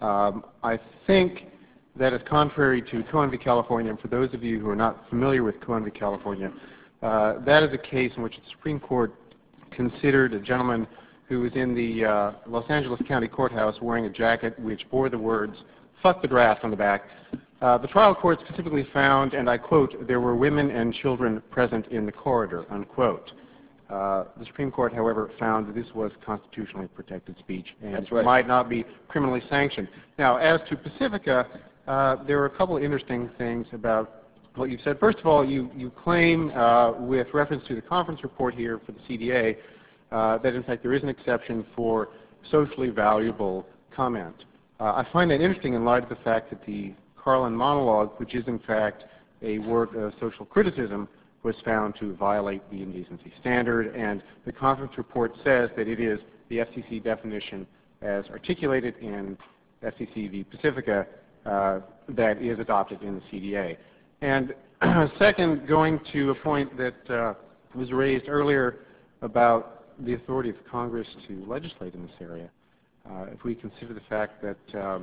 I think that is contrary to Cohen v. California, and for those of you who are not familiar with Cohen v. California, that is a case in which the Supreme Court considered a gentleman who was in the Los Angeles County Courthouse wearing a jacket which bore the words, "Fuck the draft" on the back. The trial court specifically found, and I quote, "there were women and children present in the corridor," unquote. The Supreme Court, however, found that this was constitutionally protected speech and might not be criminally sanctioned. Now, as to Pacifica, there are a couple of interesting things about what you've said. First of all, you claim, with reference to the conference report here for the CDA, that in fact there is an exception for socially valuable comment. I find that interesting in light of the fact that the Carlin monologue, which is in fact a work of social criticism, was found to violate the indecency standard, and the conference report says that it is the FCC definition as articulated in FCC v. Pacifica that is adopted in the CDA. And second, going to a point that was raised earlier about the authority of Congress to legislate in this area, if we consider the fact that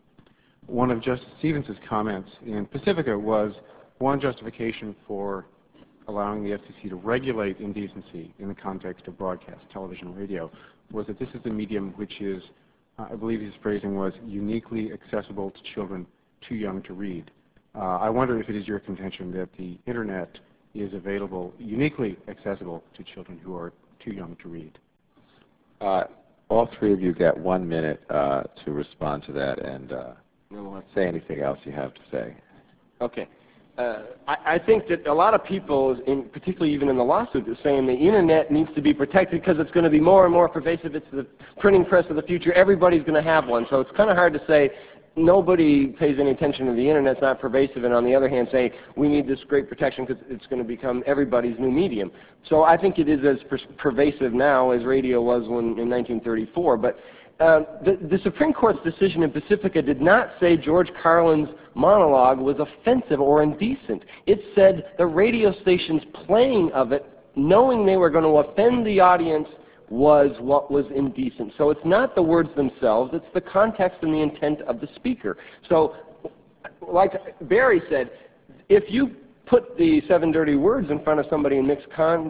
one of Justice Stevens' comments in Pacifica was one justification for allowing the FCC to regulate indecency in the context of broadcast television and radio was that this is a medium which is, I believe his phrasing was, uniquely accessible to children too young to read. I wonder if it is your contention that the Internet is available, uniquely accessible to children who are too young to read. All three of you get 1 minute to respond to that, and say anything else you have to say. Okay. I think that a lot of people, particularly even in the lawsuit, are saying the Internet needs to be protected because it's going to be more and more pervasive. It's the printing press of the future. Everybody's going to have one. So it's kind of hard to say nobody pays any attention to the Internet. It's not pervasive. And on the other hand, say we need this great protection because it's going to become everybody's new medium. So I think it is as pervasive now as radio was in 1934. But the Supreme Court's decision in Pacifica did not say George Carlin's monologue was offensive or indecent. It said the radio station's playing of it, knowing they were going to offend the audience, was what was indecent. So it's not the words themselves, it's the context and the intent of the speaker. So, like Barry said, if you put the 7 dirty words in front of somebody in mixed company,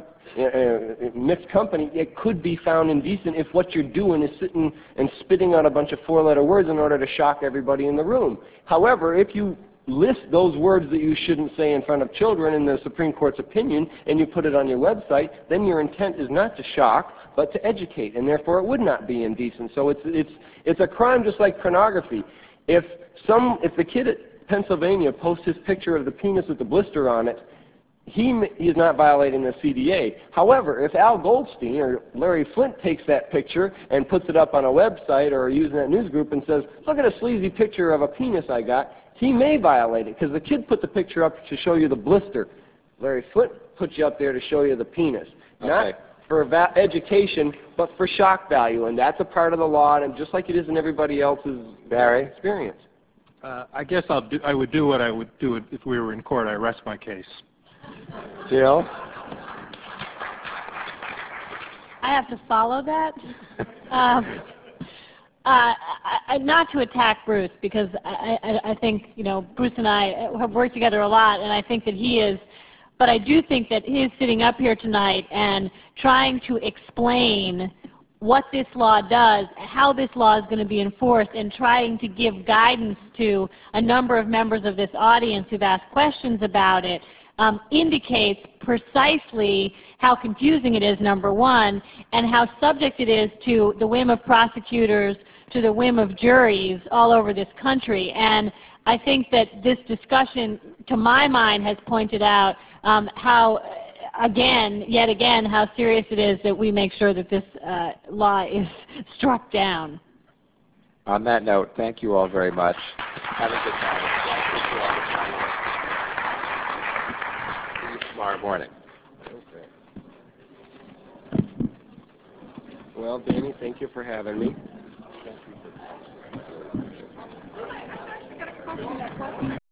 it could be found indecent if what you're doing is sitting and spitting out a bunch of 4-letter words in order to shock everybody in the room. However, if you list those words that you shouldn't say in front of children in the Supreme Court's opinion and you put it on your website, then your intent is not to shock but to educate, and therefore it would not be indecent. So it's a crime just like pornography. If the kid at Pennsylvania posts his picture of the penis with the blister on it, he is not violating the CDA. However, if Al Goldstein or Larry Flint takes that picture and puts it up on a website or using that news group and says, look at a sleazy picture of a penis I got, he may violate it because the kid put the picture up to show you the blister. Larry Flint put you up there to show you the penis. Okay. Not for education, but for shock value, and that's a part of the law, and just like it is in everybody else's experience. I guess I would do what I would do if we were in court. I rest my case. Jill? I have to follow that. Not to attack Bruce, because I think, Bruce and I have worked together a lot, and I think that he is, but I do think that he is sitting up here tonight and trying to explain what this law does, how this law is going to be enforced, and trying to give guidance to a number of members of this audience who've asked questions about it, indicates precisely how confusing it is, number one, and how subject it is to the whim of prosecutors, to the whim of juries all over this country. And I think that this discussion, to my mind, has pointed out how, yet again, how serious it is that we make sure that this law is struck down. On that note, thank you all very much. Have a good night. See you tomorrow morning. Okay. Well, Danny, thank you for having me.